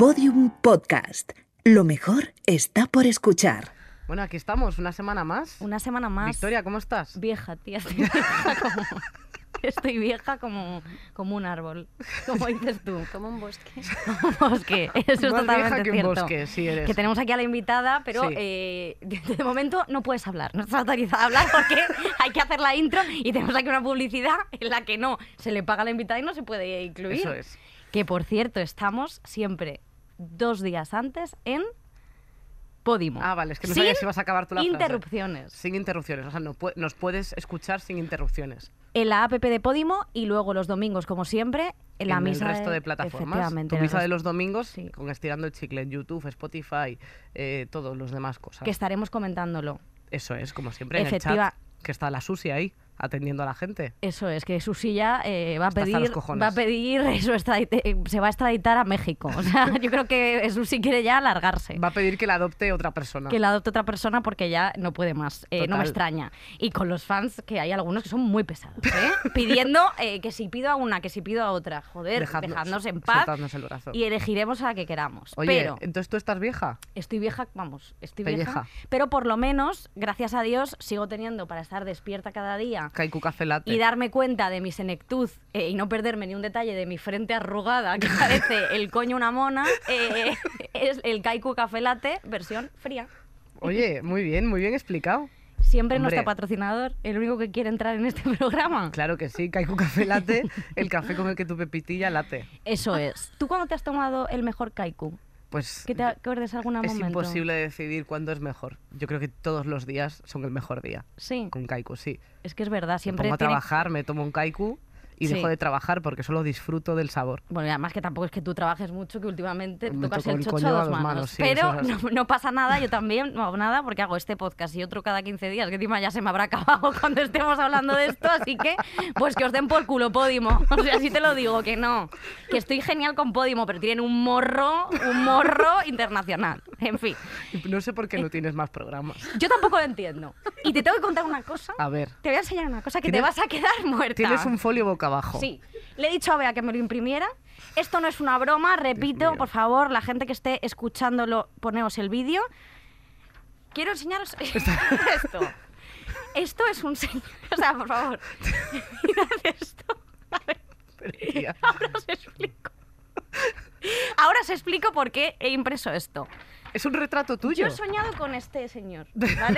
Podium Podcast. Lo mejor está por escuchar. Bueno, aquí estamos, una semana más. Una semana más. Victoria, ¿cómo estás? Vieja, tía. Estoy vieja como un árbol. Como dices tú. Como un bosque. Un bosque. Eso es Más totalmente vieja que un cierto. bosque, sí eres. Que tenemos aquí a la invitada, pero Sí. de momento no puedes hablar. No estás autorizada a hablar porque hay que hacer la intro y tenemos aquí una publicidad en la que no se le paga a la invitada y no se puede incluir. Eso es. Que, por cierto, estamos siempre 2 días antes en Podimo. Ah, vale, es que no Sin sabía si ibas a acabar tú la frase. interrupciones. Sin interrupciones, o sea, nos puedes escuchar sin interrupciones. En la app de Podimo y luego los domingos, como siempre, en la misa el resto de plataformas. Efectivamente. Tu en el misa de resto- los domingos, Sí. con Estirando el Chicle en YouTube, Spotify, todos los demás cosas. Que estaremos comentándolo. Eso es, como siempre, en el Efectiva- chat, que está la Susi ahí, atendiendo a la gente. Eso es, que su silla va a Está hasta los pedir, cojones. se va a extraditar a México. O sea, yo creo que Susi quiere ya largarse. Va a pedir que la adopte otra persona. Que la adopte otra persona porque ya no puede más. No Total. me extraña. Y con los fans, que hay algunos que son muy pesados, ¿eh? Pidiendo que si pido a una, que si pido a otra. Joder, dejadnos en paz soltadnos el brazo. y elegiremos a la que queramos. Oye, Pero entonces tú estás vieja. estoy vieja, vamos, estoy Pelleja. vieja. Pero por lo menos, gracias a Dios, sigo teniendo para estar despierta cada día Kaiku Café Latte. y darme cuenta de mi senectud y no perderme ni un detalle de mi frente arrugada que parece el coño una mona, es el Kaiku Café Latte versión fría. Oye, muy bien explicado. Siempre Hombre. nuestro patrocinador, el único que quiere entrar en este programa. Claro que sí, Kaiku Café Latte, el café con el que tu pepitilla late. Eso es. ¿Tú cuándo te has tomado el mejor Kaiku? Pues ¿Que te acuerdes algún es momento? imposible decidir cuándo es mejor. Yo creo que todos los días son el mejor día. Sí, Con Kaiku, sí. es que es verdad, Me siempre pongo a tiene... trabajar, me tomo un Kaiku y Sí. dejo de trabajar porque solo disfruto del sabor. Bueno, y además que tampoco es que tú trabajes mucho, que últimamente te Me tocas toco el el chocho coño a a 2 dos manos. manos, sí, Pero eso es así. no pasa nada, yo también no hago nada porque hago este podcast y otro cada 15 días, que encima ya se me habrá acabado cuando estemos hablando de esto, así que pues que os den por culo Podimo. O sea, así te lo digo, que no. Que estoy genial con Podimo, pero tienen un morro internacional. En fin, No sé por qué no tienes más programas. yo tampoco lo entiendo. Y te tengo que contar una cosa. A ver, Te voy a enseñar una cosa que te ¿Tienes- vas a quedar muerta. tienes un folio boca abajo. Sí. Le he dicho a Bea que me lo imprimiera. Esto no es una broma, repito, mío. por favor, la gente que esté escuchándolo, poneos el vídeo. Quiero enseñaros esto. Esto es un señor. O sea, por favor. Mirad esto. A ver, Pero, tía, ahora os explico. Ahora os explico por qué he impreso esto. es un retrato Yo tuyo. he soñado con este señor, ¿vale?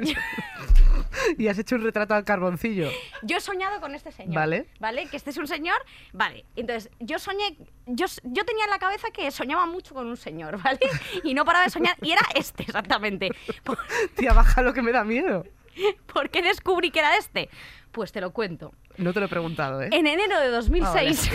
Y has hecho un retrato al carboncillo. Yo he soñado con este señor. Vale. ¿Vale? Que este es un señor. Vale. Entonces, yo soñé. Yo tenía en la cabeza que soñaba mucho con un señor, ¿vale? Y no paraba de soñar. Y era este, exactamente. Tía, baja lo que me da miedo. ¿Por qué descubrí que era este? Pues te lo cuento. No te lo he preguntado, ¿eh? En enero de 2006,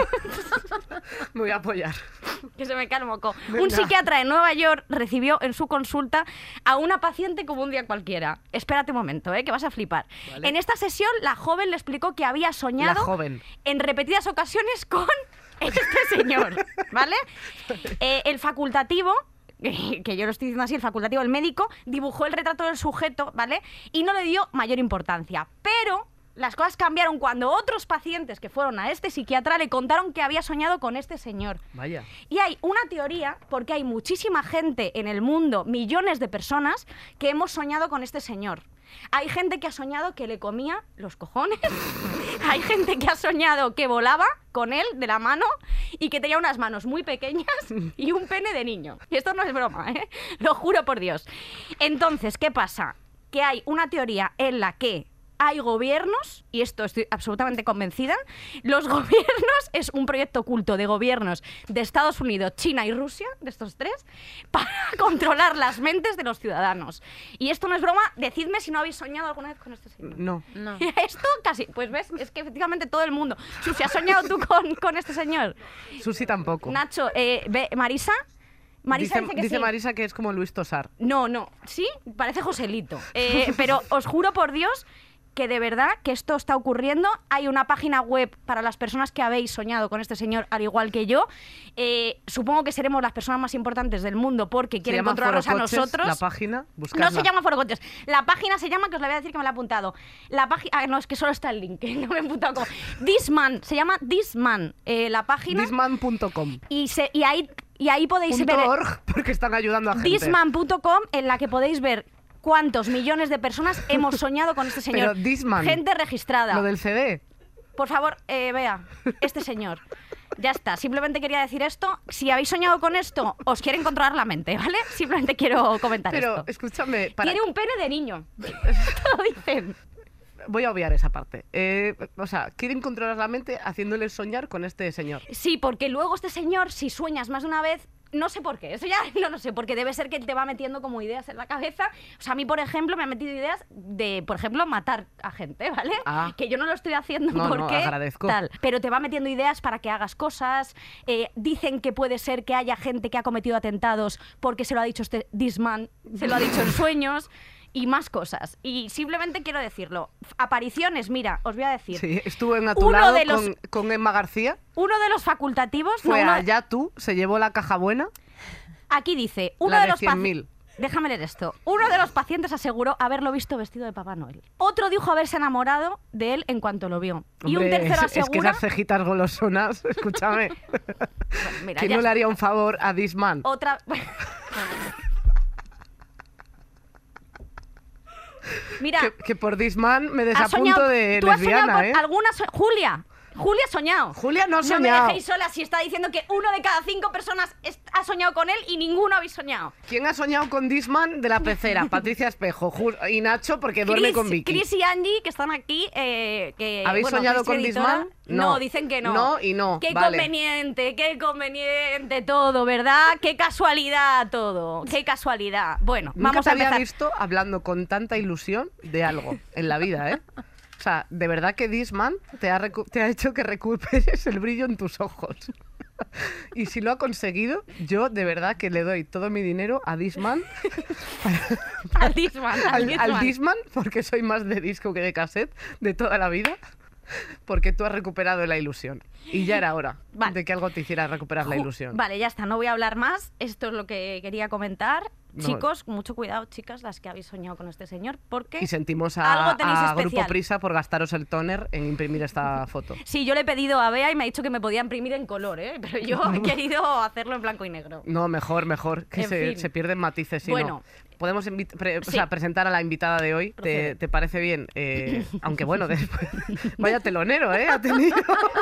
Me voy a apoyar. que se me cae el moco, Venga. un psiquiatra de Nueva York recibió en su consulta a una paciente como un día cualquiera. Espérate un momento, que vas a flipar. Vale. En esta sesión, la joven le explicó que había soñado La joven. en repetidas ocasiones con este señor, ¿vale? El facultativo, que yo lo estoy diciendo así, el facultativo, el médico, dibujó el retrato del sujeto, ¿vale? Y no le dio mayor importancia. Pero las cosas cambiaron cuando otros pacientes que fueron a este psiquiatra le contaron que había soñado con este señor. Vaya. Y hay una teoría, porque hay muchísima gente en el mundo, millones de personas, que hemos soñado con este señor. Hay gente que ha soñado que le comía los cojones. Hay gente que ha soñado que volaba con él de la mano y que tenía unas manos muy pequeñas y un pene de niño. Y esto no es broma, ¿eh? Lo juro por Dios. Entonces, ¿qué pasa? Que hay una teoría en la que hay gobiernos, y esto estoy absolutamente convencida, los gobiernos, es un proyecto oculto de gobiernos de Estados Unidos, China y Rusia, de estos tres, para controlar las mentes de los ciudadanos. Y esto no es broma, decidme si no habéis soñado alguna vez con este señor. No. No. Esto casi, pues ves, es que efectivamente todo el mundo. Susi, ¿has soñado tú con este señor? Susi tampoco. Nacho, Marisa... Marisa dice que dice sí. Marisa que es como Luis Tosar. No, sí, parece Joselito. Pero os juro por Dios que de verdad que esto está ocurriendo. Hay una página web para las personas que habéis soñado con este señor, al igual que yo. Supongo que seremos las personas más importantes del mundo porque quieren llama controlarnos a Forocoches, nosotros. La página, buscadla. No se llama Forocoches. La página se llama, que os la voy a decir que me la he apuntado. La página... no, es que solo está el link, que no me he apuntado como... This Man, se llama This Man, la página. Disman.com. Y ahí Y ahí podéis ver .org, porque están ayudando a gente. Disman.com, en la que podéis ver cuántos millones de personas hemos soñado con este señor. Pero Disman, gente registrada. lo del CD. Por favor, vea, este señor. Ya está, simplemente quería decir esto. Si habéis soñado con esto, os quieren controlar la mente, ¿vale? Simplemente quiero comentar Pero, esto. escúchame... Tiene un pene de niño. Esto dicen. Voy a obviar esa parte. O sea, quieren controlar la mente haciéndoles soñar con este señor. Sí, porque luego este señor, si sueñas más de una vez, no sé por qué, eso ya no lo sé, porque debe ser que te va metiendo como ideas en la cabeza. O sea, a mí, por ejemplo, me ha metido ideas de, por ejemplo, matar a gente, ¿vale? Ah. Que yo no lo estoy haciendo No, porque agradezco. tal. Pero te va metiendo ideas para que hagas cosas. Dicen que puede ser que haya gente que ha cometido atentados porque se lo ha dicho este Disman, se lo ha dicho en sueños. Y más cosas. Y simplemente quiero decirlo. Apariciones, mira, os voy a decir. Sí, estuvo en A tu Uno lado de los- con Emma García. Uno de los facultativos... Fue no, uno- allá tú, se llevó la caja buena. Aquí dice, uno La de de los 100.000. Déjame leer esto. Uno de los pacientes aseguró haberlo visto vestido de Papá Noel. Otro dijo haberse enamorado de él en cuanto lo vio. Y un Hombre, tercero es que asegura... esas cejitas golosonas, escúchame. Mira, ¿Quién ya no le está. haría un favor a Disman? Otra... Mira, Que por Disman me has soñado... desapunto de ¿Tú has soñado lesbiana, con ¿eh? alguna... Julia ha soñado. Julia no ha No soñado. me dejéis sola si está diciendo que uno de cada 5 personas ha soñado con él y ninguno habéis soñado. ¿Quién ha soñado con Disman de la pecera? Patricia Espejo y Nacho porque duerme con Vicky. Chris y Angie, que están aquí. ¿Habéis bueno, soñado Chris, con editora. Disman? No, dicen que no. No y no, Qué vale. qué conveniente todo, ¿verdad? Qué casualidad todo. Qué casualidad. Bueno, Nunca vamos te a había empezar. visto hablando con tanta ilusión de algo en la vida, ¿eh? O sea, de verdad que Disman te ha hecho que recuperes el brillo en tus ojos. Y si lo ha conseguido, yo de verdad que le doy todo mi dinero a Disman, Al Disman, al Disman, porque soy más de disco que de cassette de toda la vida, porque tú has recuperado la ilusión. Y ya era hora Vale. de que algo te hiciera recuperar la ilusión. Vale, ya está, no voy a hablar más. Esto es lo que quería comentar. No. Chicos, mucho cuidado, chicas, las que habéis soñado con este señor, porque... Y sentimos Algo tenéis a Grupo especial. Prisa por gastaros el tóner en imprimir esta foto. Sí, yo le he pedido a Bea y me ha dicho que me podía imprimir en color, ¿eh? Pero yo he querido hacerlo en blanco y negro. No, mejor, que En se, fin. se pierden matices. Si Bueno. no. Podemos Sí. presentar a la invitada de hoy. Procede. ¿Te parece bien? Aunque bueno, después... Vaya telonero, ¿eh? Ha tenido...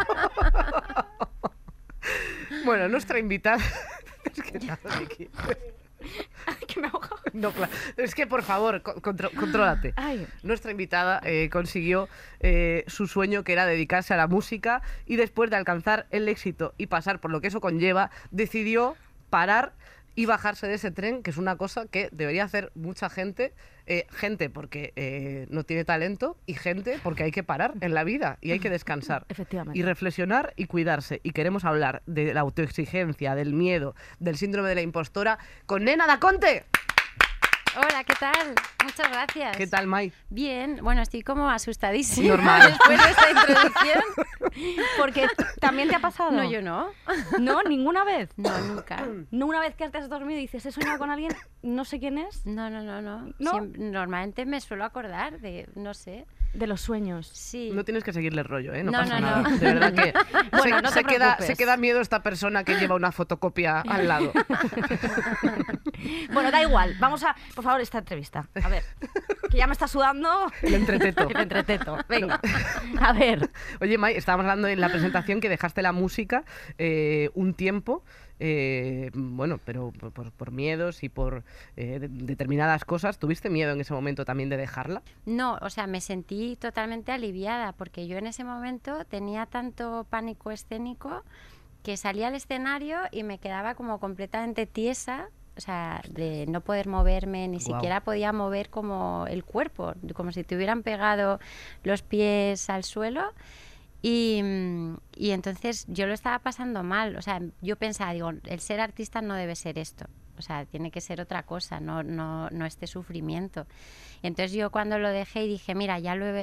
Bueno, nuestra invitada... Es que nada, Vicky. Ay, que me ahogo. No, claro. Es que, por favor, contrólate. Ay. Nuestra invitada consiguió su sueño, que era dedicarse a la música, y después de alcanzar el éxito y pasar por lo que eso conlleva, decidió parar y bajarse de ese tren, que es una cosa que debería hacer mucha gente. Gente porque no tiene talento y gente porque hay que parar en la vida y hay que descansar. Efectivamente. Y reflexionar y cuidarse. Y queremos hablar de la autoexigencia, del miedo, del síndrome de la impostora con Nena Daconte. Hola, ¿qué tal? Muchas gracias. ¿Qué tal, Mai? Bien, bueno, estoy como asustadísima Normal. después de esta introducción. Porque también te ha pasado. No, yo no. No, ninguna vez. No, nunca. No, una vez que te has dormido y dices, he soñado con alguien, no sé quién es, No. ¿No? Normalmente me suelo acordar de, no sé, de los sueños. sí. No tienes que seguirle el rollo, ¿eh? No, No, pasa no, nada. no. De verdad que Bueno, no te se preocupes. queda miedo esta persona que lleva una fotocopia al lado. Bueno, da igual. Vamos a, por favor, esta entrevista. A ver, que ya me está sudando El entreteto. el entreteto. Venga, a ver. Oye, Mai, estábamos hablando en la presentación que dejaste la música un tiempo, bueno, pero por miedos y por determinadas cosas. ¿Tuviste miedo en ese momento también de dejarla? No, o sea, me sentí totalmente aliviada porque yo en ese momento tenía tanto pánico escénico que salía al escenario y me quedaba como completamente tiesa, o sea, de no poder moverme, ni Guau. siquiera podía mover como el cuerpo, como si te hubieran pegado los pies al suelo. Y entonces yo lo estaba pasando mal, o sea, yo pensaba, digo, el ser artista no debe ser esto, o sea, tiene que ser otra cosa, no este sufrimiento. Y entonces yo cuando lo dejé y dije, mira, ya lo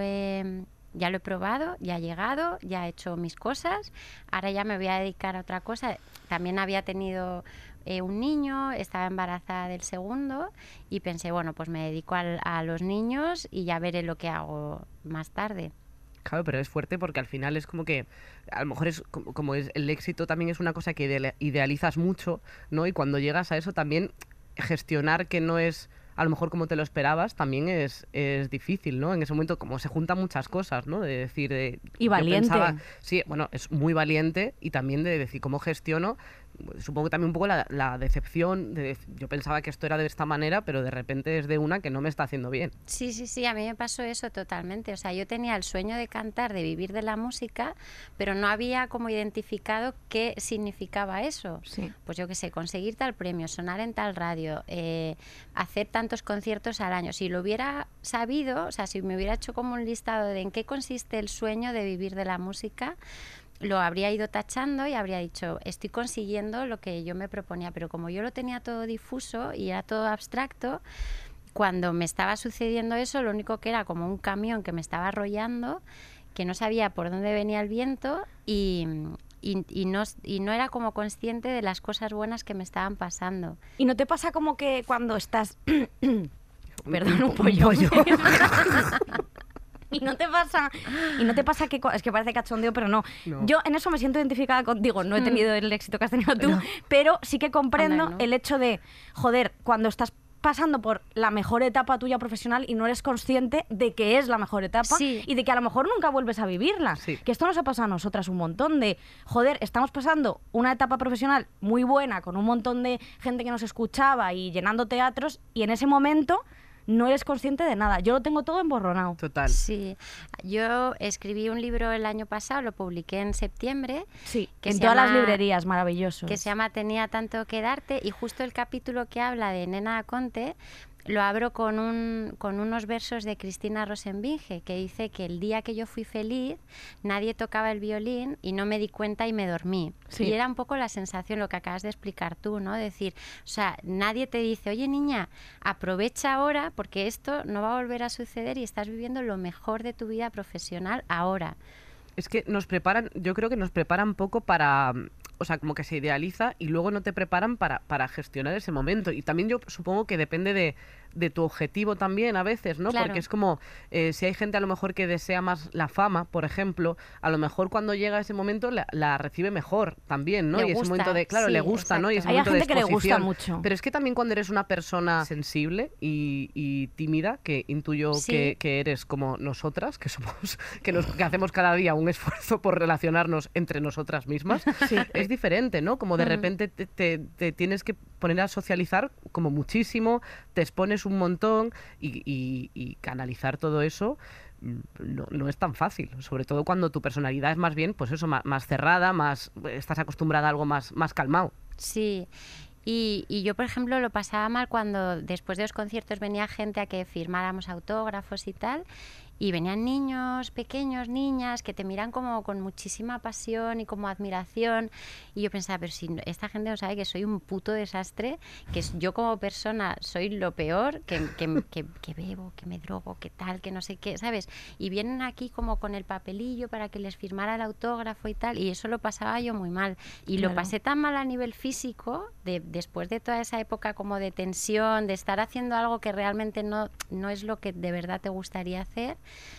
he probado, ya he llegado, ya he hecho mis cosas, ahora ya me voy a dedicar a otra cosa. También había tenido un niño, estaba embarazada del segundo y pensé, bueno, pues me dedico a los niños y ya veré lo que hago más tarde. Claro, pero es fuerte porque al final es como que, a lo mejor es como es el éxito también es una cosa que idealizas mucho, ¿no? Y cuando llegas a eso también gestionar que no es a lo mejor como te lo esperabas también es difícil, ¿no? En ese momento como se juntan muchas cosas, ¿no? De decir... Y valiente. Sí, bueno, es muy valiente y también de decir cómo gestiono. Supongo que también un poco la decepción, yo pensaba que esto era de esta manera, pero de repente es de una que no me está haciendo bien. Sí, sí, sí, a mí me pasó eso totalmente. O sea, yo tenía el sueño de cantar, de vivir de la música, pero no había como identificado qué significaba eso. Sí. Pues yo qué sé, conseguir tal premio, sonar en tal radio, hacer tantos conciertos al año. Si lo hubiera sabido, o sea, si me hubiera hecho como un listado de en qué consiste el sueño de vivir de la música, lo habría ido tachando y habría dicho, estoy consiguiendo lo que yo me proponía, pero como yo lo tenía todo difuso y era todo abstracto, cuando me estaba sucediendo eso, lo único que era como un camión que me estaba arrollando, que no sabía por dónde venía el viento y no era como consciente de las cosas buenas que me estaban pasando. ¿Y no te pasa como que cuando estás... Perdón, un pollo. Y no te pasa que... Es que parece cachondeo, pero no. Yo en eso me siento identificada contigo. No he tenido el éxito que has tenido tú, pero sí que comprendo el hecho de, joder, cuando estás pasando por la mejor etapa tuya profesional y no eres consciente de que es la mejor etapa y de que a lo mejor nunca vuelves a vivirla. Sí. Que esto nos ha pasado a nosotras un montón de, joder, estamos pasando una etapa profesional muy buena con un montón de gente que nos escuchaba y llenando teatros y en ese momento... no eres consciente de nada. Yo lo tengo todo emborronado. Total. Sí. Yo escribí un libro el año pasado, lo publiqué en septiembre. Sí, que en todas las librerías, maravilloso. Que se llama Tenía tanto que darte, y justo el capítulo que habla de Nena Conte lo abro con unos versos de Cristina Rosenbinge, que dice que el día que yo fui feliz, nadie tocaba el violín y no me di cuenta y me dormí. Sí. Y era un poco la sensación, lo que acabas de explicar tú, ¿no? Decir, o sea, nadie te dice, oye niña, aprovecha ahora porque esto no va a volver a suceder y estás viviendo lo mejor de tu vida profesional ahora. Es que nos preparan, yo creo que nos preparan poco para... O sea, como que se idealiza y luego no te preparan para gestionar ese momento. Y también yo supongo que depende de tu objetivo también a veces, ¿no? Claro. Porque es como, si hay gente a lo mejor que desea más la fama, por ejemplo, a lo mejor cuando llega ese momento la recibe mejor también, ¿no? Le y ese gusta, momento de, claro, sí, le gusta, exacto. ¿no? Y ese Hay momento gente de que le gusta exposición. mucho. Pero es que también cuando eres una persona sensible y tímida, que intuyo Sí. que eres como nosotras, que somos, que hacemos cada día un esfuerzo por relacionarnos entre nosotras mismas, es diferente, ¿no? Como de repente te tienes que poner a socializar como muchísimo, te expones un montón y canalizar todo eso no es tan fácil, sobre todo cuando tu personalidad es más bien, pues eso, más cerrada, estás acostumbrada a algo más calmado. Sí. Y yo, por ejemplo, lo pasaba mal cuando después de los conciertos venía gente a que firmáramos autógrafos y tal, y venían niños pequeños, niñas, que te miran como con muchísima pasión y como admiración, y yo pensaba, pero si esta gente no sabe que soy un puto desastre, que yo como persona soy lo peor, que bebo, que me drogo, que tal, que no sé qué, ¿sabes? Y vienen aquí como con el papelillo para que les firmara el autógrafo y tal, y eso lo pasaba yo muy mal. Y lo pasé tan mal a nivel físico, después de toda esa época como de tensión, de estar haciendo algo que realmente no es lo que de verdad te gustaría hacer,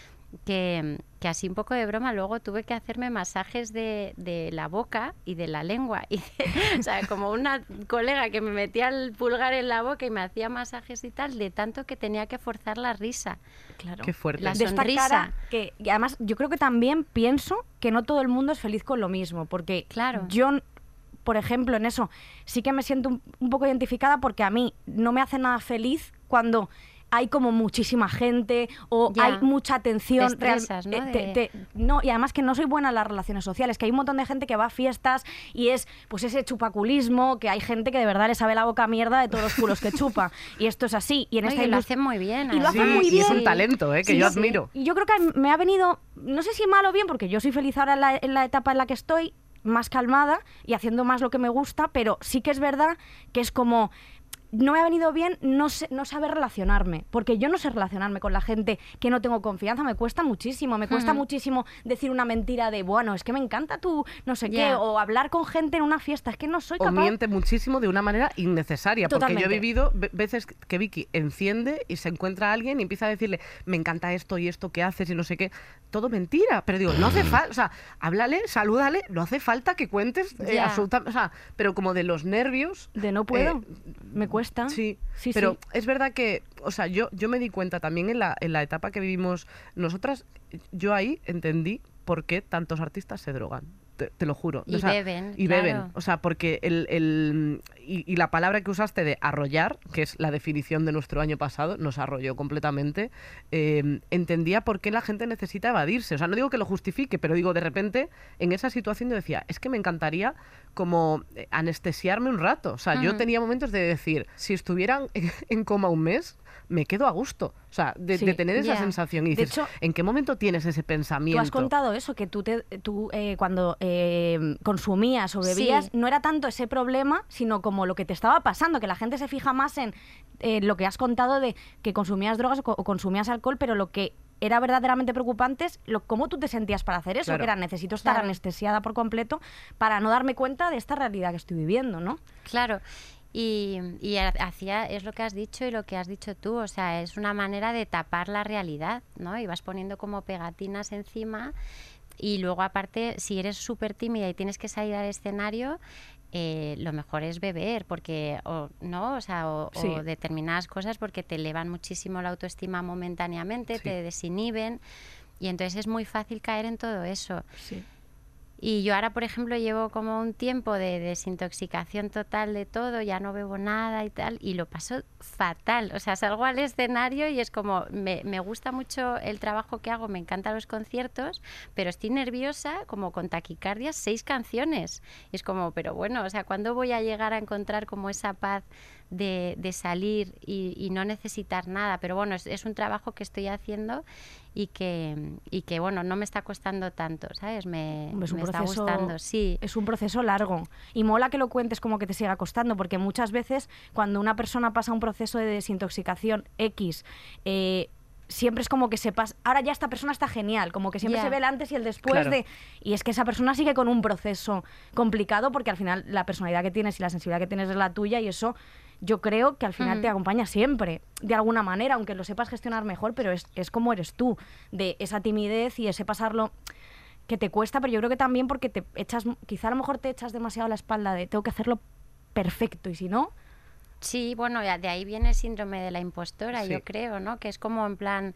que así un poco de broma luego tuve que hacerme masajes de la boca y de la lengua. O sea, como una colega que me metía el pulgar en la boca y me hacía masajes y tal, de tanto que tenía que forzar la risa. Claro. Qué fuerte. La De esta sonrisa. cara y además yo creo que también pienso que no todo el mundo es feliz con lo mismo, porque Claro. yo, por ejemplo, en eso sí que me siento un poco identificada, porque a mí no me hace nada feliz cuando hay como muchísima gente o Ya. hay mucha atención. Te estresas, ¿no? No, y además que no soy buena en las relaciones sociales, que hay un montón de gente que va a fiestas y es pues ese chupaculismo, que hay gente que de verdad le sabe la boca a mierda de todos los culos que chupa. Y esto es así. Y en esta Oye, lo industria... hacen muy bien. Y lo hacen además. muy Y bien. es un talento, que Sí, yo sí. admiro. Y yo creo que me ha venido, no sé si mal o bien, porque yo soy feliz ahora en la etapa en la que estoy, más calmada y haciendo más lo que me gusta, pero sí que es verdad que es como no me ha venido bien no saber relacionarme, porque yo no sé relacionarme con la gente que no tengo confianza, me cuesta muchísimo, decir una mentira de, bueno, es que me encanta tú, no sé qué, o hablar con gente en una fiesta, es que no soy capaz. O miente muchísimo de una manera innecesaria, Totalmente. porque yo he vivido veces que Vicky enciende y se encuentra a alguien y empieza a decirle, me encanta esto y esto que haces y no sé qué, todo mentira, pero digo, no hace falta, o sea, háblale, salúdale, no hace falta que cuentes absolutamente, o sea, pero como de los nervios. De no puedo, me cuesta. Sí, pero es verdad que, o sea, yo me di cuenta también en la etapa que vivimos nosotras, yo ahí entendí por qué tantos artistas se drogan. Te lo juro. Y o sea, beben. Y claro. beben. O sea, porque y la palabra que usaste de arrollar, que es la definición de nuestro año pasado, nos arrolló completamente, entendía por qué la gente necesita evadirse. O sea, no digo que lo justifique, pero digo, de repente, en esa situación yo decía, es que me encantaría como anestesiarme un rato. O sea, yo tenía momentos de decir, si estuvieran en coma un mes, me quedo a gusto. O sea, de tener esa sensación. Y dices, de hecho, ¿en qué momento tienes ese pensamiento? Tú has contado eso, que tú cuando consumías o bebías, no era tanto ese problema, sino como lo que te estaba pasando, que la gente se fija más en lo que has contado de que consumías drogas o consumías alcohol, pero lo que era verdaderamente preocupante es cómo tú te sentías para hacer eso, Claro. que era necesito estar anestesiada por completo para no darme cuenta de esta realidad que estoy viviendo, ¿no? Claro. Y es lo que has dicho y lo que has dicho tú, o sea, es una manera de tapar la realidad, ¿no? Y vas poniendo como pegatinas encima y luego aparte, si eres súper tímida y tienes que salir al escenario, lo mejor es beber, porque o determinadas cosas porque te elevan muchísimo la autoestima momentáneamente, te desinhiben y entonces es muy fácil caer en todo eso. Sí. Y yo ahora, por ejemplo, llevo como un tiempo de desintoxicación total de todo, ya no bebo nada y tal, y lo paso fatal. O sea, salgo al escenario y es como, me gusta mucho el trabajo que hago, me encantan los conciertos, pero estoy nerviosa, como con taquicardias, 6 canciones. Y es como, pero bueno, o sea, ¿cuándo voy a llegar a encontrar como esa paz de salir y no necesitar nada? Pero bueno, es un trabajo que estoy haciendo y que bueno, no me está costando tanto, ¿sabes? Me está gustando, sí. Es un proceso largo y mola que lo cuentes como que te siga costando, porque muchas veces cuando una persona pasa un proceso de desintoxicación X, siempre es como que se pasa, ahora ya esta persona está genial, como que siempre se ve el antes y el después y es que esa persona sigue con un proceso complicado porque al final la personalidad que tienes y la sensibilidad que tienes es la tuya y eso yo creo que al final te acompaña siempre, de alguna manera, aunque lo sepas gestionar mejor, pero es como eres tú, de esa timidez y ese pasarlo que te cuesta, pero yo creo que también porque te echas, quizá a lo mejor te echas demasiado la espalda de tengo que hacerlo perfecto y si no... Sí, bueno, de ahí viene el síndrome de la impostora, Sí. yo creo, ¿no? Que es como en plan,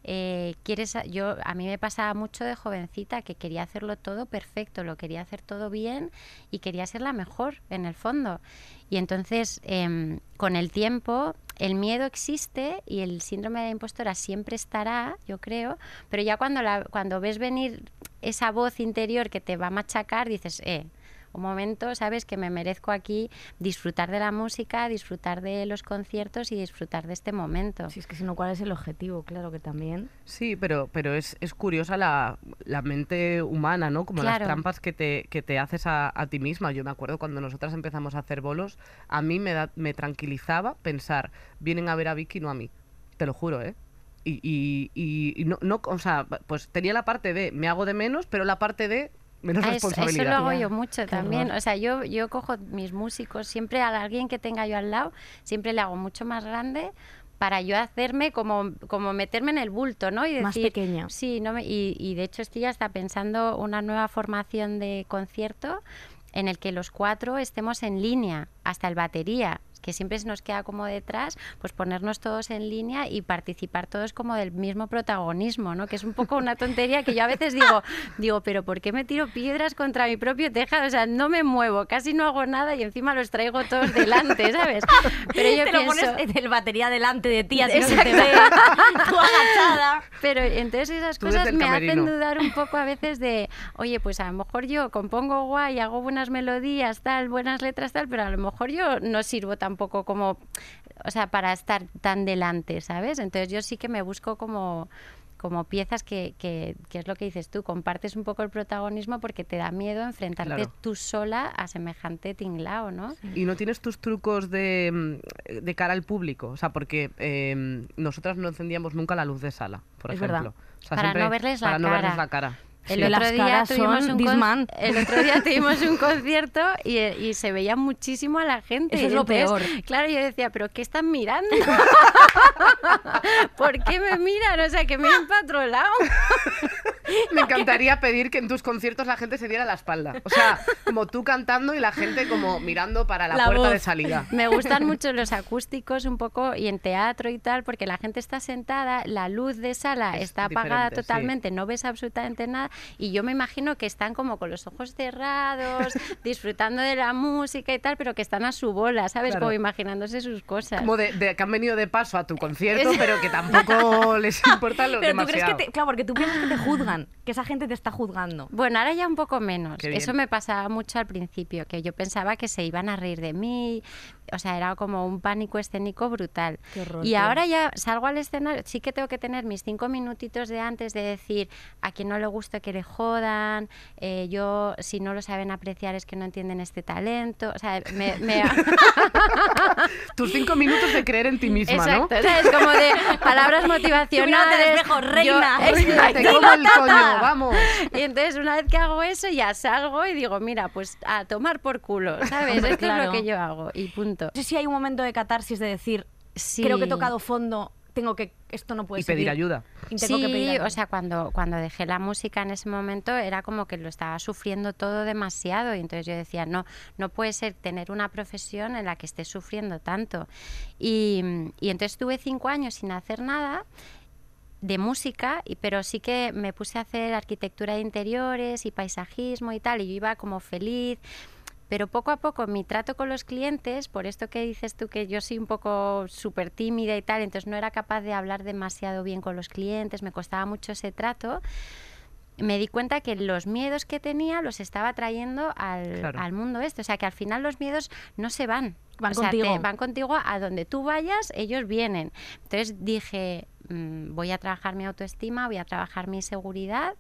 a mí me pasaba mucho de jovencita que quería hacerlo todo perfecto, lo quería hacer todo bien y quería ser la mejor, en el fondo. Y entonces, con el tiempo, el miedo existe y el síndrome de la impostora siempre estará, yo creo, pero ya cuando ves venir esa voz interior que te va a machacar, dices, un momento, ¿sabes? Que me merezco aquí disfrutar de la música, disfrutar de los conciertos y disfrutar de este momento. Si es que si no, ¿cuál es el objetivo? Claro que también. Sí, pero es curiosa la mente humana, ¿no? Como las trampas que te haces a ti misma. Yo me acuerdo cuando nosotras empezamos a hacer bolos, a mí me tranquilizaba pensar, vienen a ver a Vicky, no a mí. Te lo juro, ¿eh? Y no, o sea, pues tenía la parte de me hago de menos, pero la parte de menos responsabilidad. Eso lo hago yo mucho también. horror. O sea, yo cojo mis músicos, siempre a alguien que tenga yo al lado, siempre le hago mucho más grande para yo hacerme como meterme en el bulto, ¿no? Y decir, más pequeña. Sí, y de hecho estoy hasta pensando una nueva formación de concierto en el que los 4 estemos en línea, hasta el batería, que siempre se nos queda como detrás, pues ponernos todos en línea y participar todos como del mismo protagonismo, ¿no? Que es un poco una tontería que yo a veces digo, pero ¿por qué me tiro piedras contra mi propio tejado? O sea, no me muevo, casi no hago nada y encima los traigo todos delante, ¿sabes? Pero yo te pienso... lo pones el batería delante de ti, así no se te ve, tú agachada. Pero entonces esas Tú cosas desde el me camerino. hacen dudar un poco a veces de, oye, pues a lo mejor yo compongo guay, hago buenas melodías, tal, buenas letras, tal, pero a lo mejor yo no sirvo tampoco como, o sea, para estar tan delante, ¿sabes? Entonces yo sí que me busco como como piezas que es lo que dices tú, compartes un poco el protagonismo porque te da miedo enfrentarte Claro. tú sola a semejante tinglao, ¿no? ¿Y no tienes tus trucos de cara al público? O sea, porque nosotras no encendíamos nunca la luz de sala, por Es ejemplo. verdad. O sea, Para siempre no verles la para no cara. verles la cara. El Sí. otro Las día caras tuvimos son un Disman. el otro día tuvimos un concierto y se veía muchísimo a la gente. Eso es lo Entonces, peor. Claro, yo decía, ¿pero qué están mirando? ¿Por qué me miran? O sea, que miren para otro lado. Me encantaría pedir que en tus conciertos la gente se diera la espalda. O sea, como tú cantando y la gente como mirando para la La puerta voz. de salida. Me gustan mucho los acústicos un poco y en teatro y tal, porque la gente está sentada, la luz de sala Es está apagada diferente, sí. totalmente, no ves absolutamente nada y yo me imagino que están como con los ojos cerrados, disfrutando de la música y tal, pero que están a su bola, ¿sabes? Claro. Como imaginándose sus cosas. Como de que han venido de paso a tu concierto, pero que tampoco les importa lo Pero tú crees demasiado. que claro, porque tú piensas que te juzgan, que esa gente te está juzgando. Bueno, ahora ya un poco menos. Qué bien. Eso me pasaba mucho al principio, que yo pensaba que se iban a reír de mí. O sea, era como un pánico escénico brutal. Qué horror, Y tío. ahora ya salgo al escenario, sí que tengo que tener mis 5 minutitos de antes de decir a quien no le gusta que le jodan, yo si no lo saben apreciar es que no entienden este talento. O sea, Tus 5 minutos de creer en ti misma, Exacto, ¿no? o sea, es como de palabras motivacionales. Mírate al espejo, reina. Te como el coño, vamos. Y entonces una vez que hago eso ya salgo y digo, mira, pues a tomar por culo, ¿sabes? Hombre, Esto es claro. lo que yo hago y punto. No sé si hay un momento de catarsis de decir, Sí. creo que he tocado fondo, esto no puede Y pedir seguir. ayuda. Y tengo que pedir Sí, ayuda. o sea, cuando dejé la música en ese momento era como que lo estaba sufriendo todo demasiado y entonces yo decía, no puede ser tener una profesión en la que estés sufriendo tanto. Y entonces estuve 5 años sin hacer nada de música, pero sí que me puse a hacer arquitectura de interiores y paisajismo y tal, y yo iba como feliz. Pero poco a poco mi trato con los clientes, por esto que dices tú que yo soy un poco súper tímida y tal, entonces no era capaz de hablar demasiado bien con los clientes, me costaba mucho ese trato, me di cuenta que los miedos que tenía los estaba trayendo Claro. al mundo este. O sea, que al final los miedos no se van. Van O sea, contigo. van contigo a donde tú vayas, ellos vienen. Entonces dije, voy a trabajar mi autoestima, voy a trabajar mi seguridad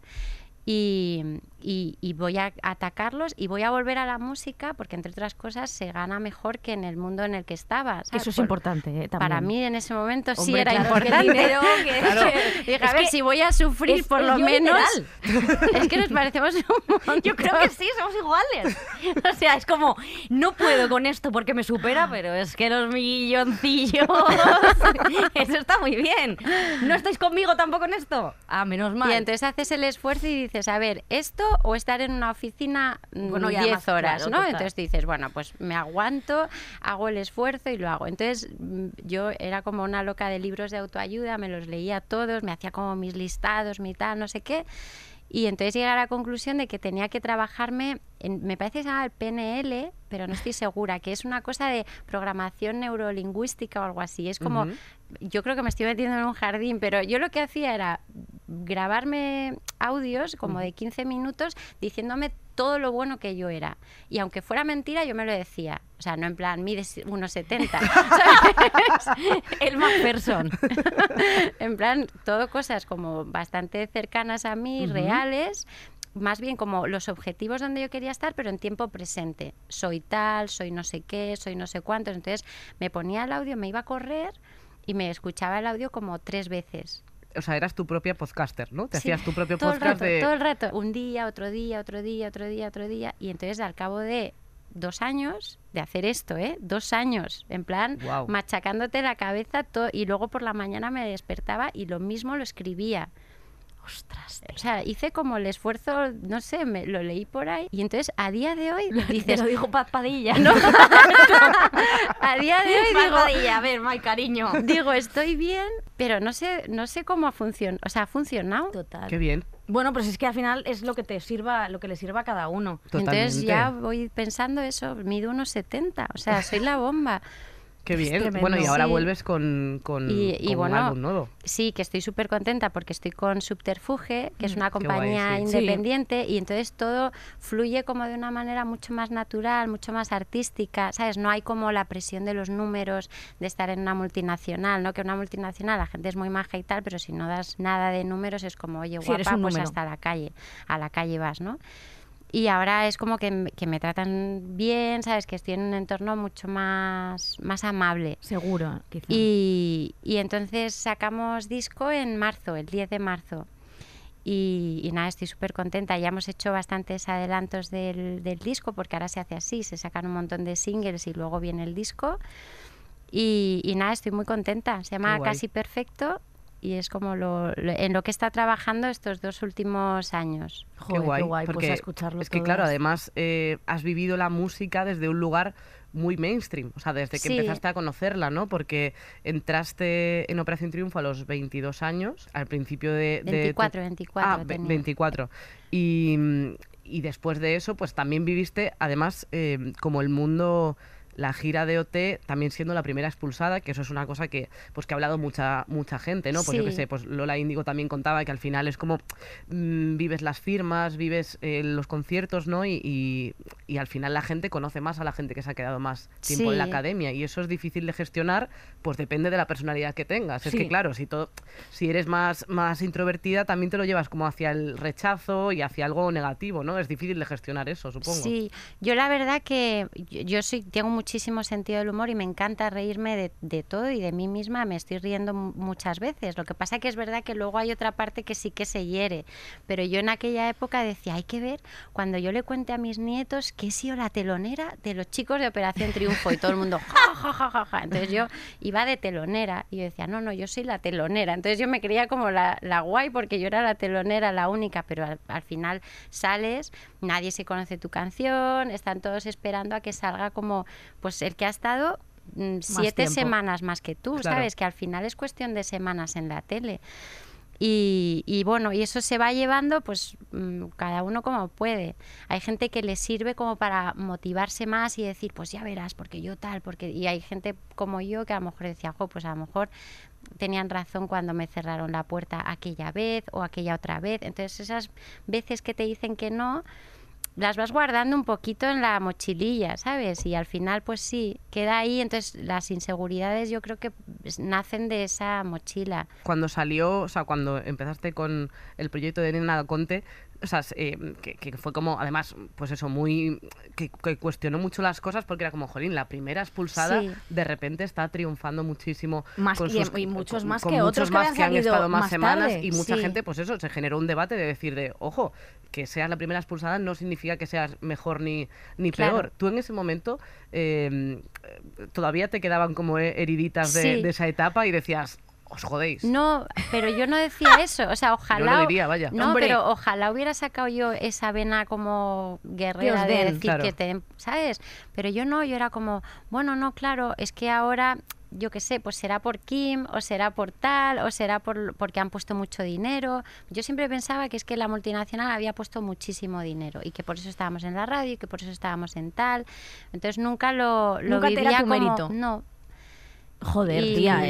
y voy a atacarlos y voy a volver a la música porque, entre otras cosas, se gana mejor que en el mundo en el que estaba. ¿sabes? Eso es importante, también. Para mí en ese momento sí Hombre, era Claro, es que el importante. dinero que- Claro. Dije, Es a ver, que si voy a sufrir por lo yo menos... literal. Es que nos parecemos un montón. Yo creo que sí, somos iguales. O sea, es como, no puedo con esto porque me supera, pero es que los milloncillos, eso está muy bien. ¿No estáis conmigo tampoco en esto? Ah, menos mal. Y entonces haces el esfuerzo y dices, a ver, esto o estar en una oficina Bueno, y 10 además, horas, claro, ¿no? total. Entonces dices, bueno, pues me aguanto, hago el esfuerzo y lo hago. Entonces yo era como una loca de libros de autoayuda, me los leía todos, me hacía como mis listados, mi tal, no sé qué. Y entonces llegué a la conclusión de que tenía que trabajarme, me parece que se llama el PNL, pero no estoy segura, que es una cosa de programación neurolingüística o algo así. Es como, yo creo que me estoy metiendo en un jardín, pero yo lo que hacía era grabarme audios como de 15 minutos diciéndome todo lo bueno que yo era. Y aunque fuera mentira, yo me lo decía. O sea, no en plan, mides 1,70. ¿sabes? El MacPherson. En plan, todo cosas como bastante cercanas a mí, reales, más bien como los objetivos donde yo quería estar, pero en tiempo presente. Soy tal, soy no sé qué, soy no sé cuántos. Entonces me ponía el audio, me iba a correr y me escuchaba el audio como 3 veces. O sea, eras tu propia podcaster, ¿no? Te Sí, hacías tu propio todo el podcast rato, de... todo el rato. Un día, otro día, otro día, otro día, otro día. Y entonces al cabo de 2 años de hacer esto, 2 años, en plan, Guau. machacándote la cabeza y luego por la mañana me despertaba y lo mismo lo escribía. Ostras. O sea, hice como el esfuerzo, no sé, lo leí por ahí y entonces a día de hoy Te dices, lo dijo Paz Padilla. no, a día de hoy Paz digo, Padilla, a ver, my cariño. digo, estoy bien, pero no sé cómo ha funcionado, o sea, ha funcionado. Total. Qué bien. Bueno, pues es que al final es lo que te sirva, lo que le sirva a cada uno. Totalmente. Entonces ya voy pensando eso, mido unos 70, o sea, soy la bomba. Qué bien. tremendo. Bueno, y ahora Sí. vuelves con Y un bueno, álbum nuevo. sí, que estoy súper contenta porque estoy con Subterfuge, que es una Qué guay, compañía sí. independiente, y entonces todo fluye como de una manera mucho más natural, mucho más artística, ¿sabes? No hay como la presión de los números, de estar en una multinacional, ¿no? Que una multinacional la gente es muy maja y tal, pero si no das nada de números es como, oye, Sí, eres guapa, un pues número. hasta a la calle vas, ¿no? Y ahora es como que me tratan bien, ¿sabes? Que estoy en un entorno mucho más amable. Seguro, quizá. Y entonces sacamos disco en marzo, el 10 de marzo. Y nada, estoy súper contenta. Ya hemos hecho bastantes adelantos del disco, porque ahora se hace así, se sacan un montón de singles y luego viene el disco. Y nada, estoy muy contenta. Se llama Qué guay. Casi Perfecto y es como en lo que está trabajando estos 2 últimos años. Joder, qué guay, pues porque a escucharlo es que claro, todas. además has vivido la música desde un lugar muy mainstream, o sea, desde que Sí. empezaste a conocerla, ¿no? Porque entraste en Operación Triunfo a los 22 años, al principio de... 24 Ah, tenía. 24. Y después de eso, pues también viviste, además, como el mundo... La gira de OT también siendo la primera expulsada, que eso es una cosa que pues que ha hablado mucha gente, ¿no? Pues yo qué Sí. sé, pues Lola Índigo también contaba que al final es como vives las firmas, vives los conciertos, ¿no? Y al final la gente conoce más a la gente que se ha quedado más tiempo en la Sí. academia y eso es difícil de gestionar, pues depende de la personalidad que tengas. Es Sí. que claro, si eres más introvertida también te lo llevas como hacia el rechazo y hacia algo negativo, ¿no? Es difícil de gestionar eso, supongo. Sí, yo la verdad que yo tengo muchísimo sentido del humor y me encanta reírme de todo y de mí misma me estoy riendo muchas veces. Lo que pasa que es verdad que luego hay otra parte que sí que se hiere, pero yo en aquella época decía, hay que ver cuando yo le cuente a mis nietos que he sido la telonera de los chicos de Operación Triunfo y todo el mundo, ja, ja, ja, ja, ja. Entonces yo iba de telonera y yo decía, no, yo soy la telonera. Entonces yo me creía como la guay porque yo era la telonera, la única, pero al final sales, nadie se conoce tu canción, están todos esperando a que salga como pues el que ha estado 7 tiempo. semanas más que tú, Claro. ¿sabes? Que al final es cuestión de semanas en la tele. Y bueno, y eso se va llevando pues cada uno como puede. Hay gente que le sirve como para motivarse más y decir, pues ya verás, porque yo tal, y hay gente como yo que a lo mejor decía, pues a lo mejor tenían razón cuando me cerraron la puerta aquella vez o aquella otra vez. Entonces esas veces que te dicen que no, las vas guardando un poquito en la mochililla, ¿sabes? Y al final, pues sí, queda ahí. Entonces, las inseguridades yo creo que nacen de esa mochila. Cuando salió, o sea, cuando empezaste con el proyecto de Nena Conte, o sea, que fue como, además, pues eso, muy... Que cuestionó mucho las cosas porque era como, jolín, la primera expulsada Sí. de repente está triunfando muchísimo. Más- con y muchos más con que muchos otros que más habían que han salido estado más más semanas tarde. y mucha Sí. gente, pues eso, se generó un debate de decir de, ojo, que seas la primera expulsada no significa que seas mejor ni Claro. peor. Tú en ese momento todavía te quedaban como heriditas Sí. de esa etapa y decías, os jodéis. No, pero yo no decía eso. O sea, ojalá... Yo lo diría, vaya. No, Hombre. pero ojalá hubiera sacado yo esa vena como guerrera Que os de den, decir claro. que te... ¿Sabes? Pero yo no, yo era como, bueno, no, claro, es que ahora... Yo qué sé, pues será por Kim, o será por tal, o será porque han puesto mucho dinero. Yo siempre pensaba que es que la multinacional había puesto muchísimo dinero y que por eso estábamos en la radio y que por eso estábamos en tal. Entonces nunca lo Nunca te vivía era tu como... mérito. No. Joder, Y- tía,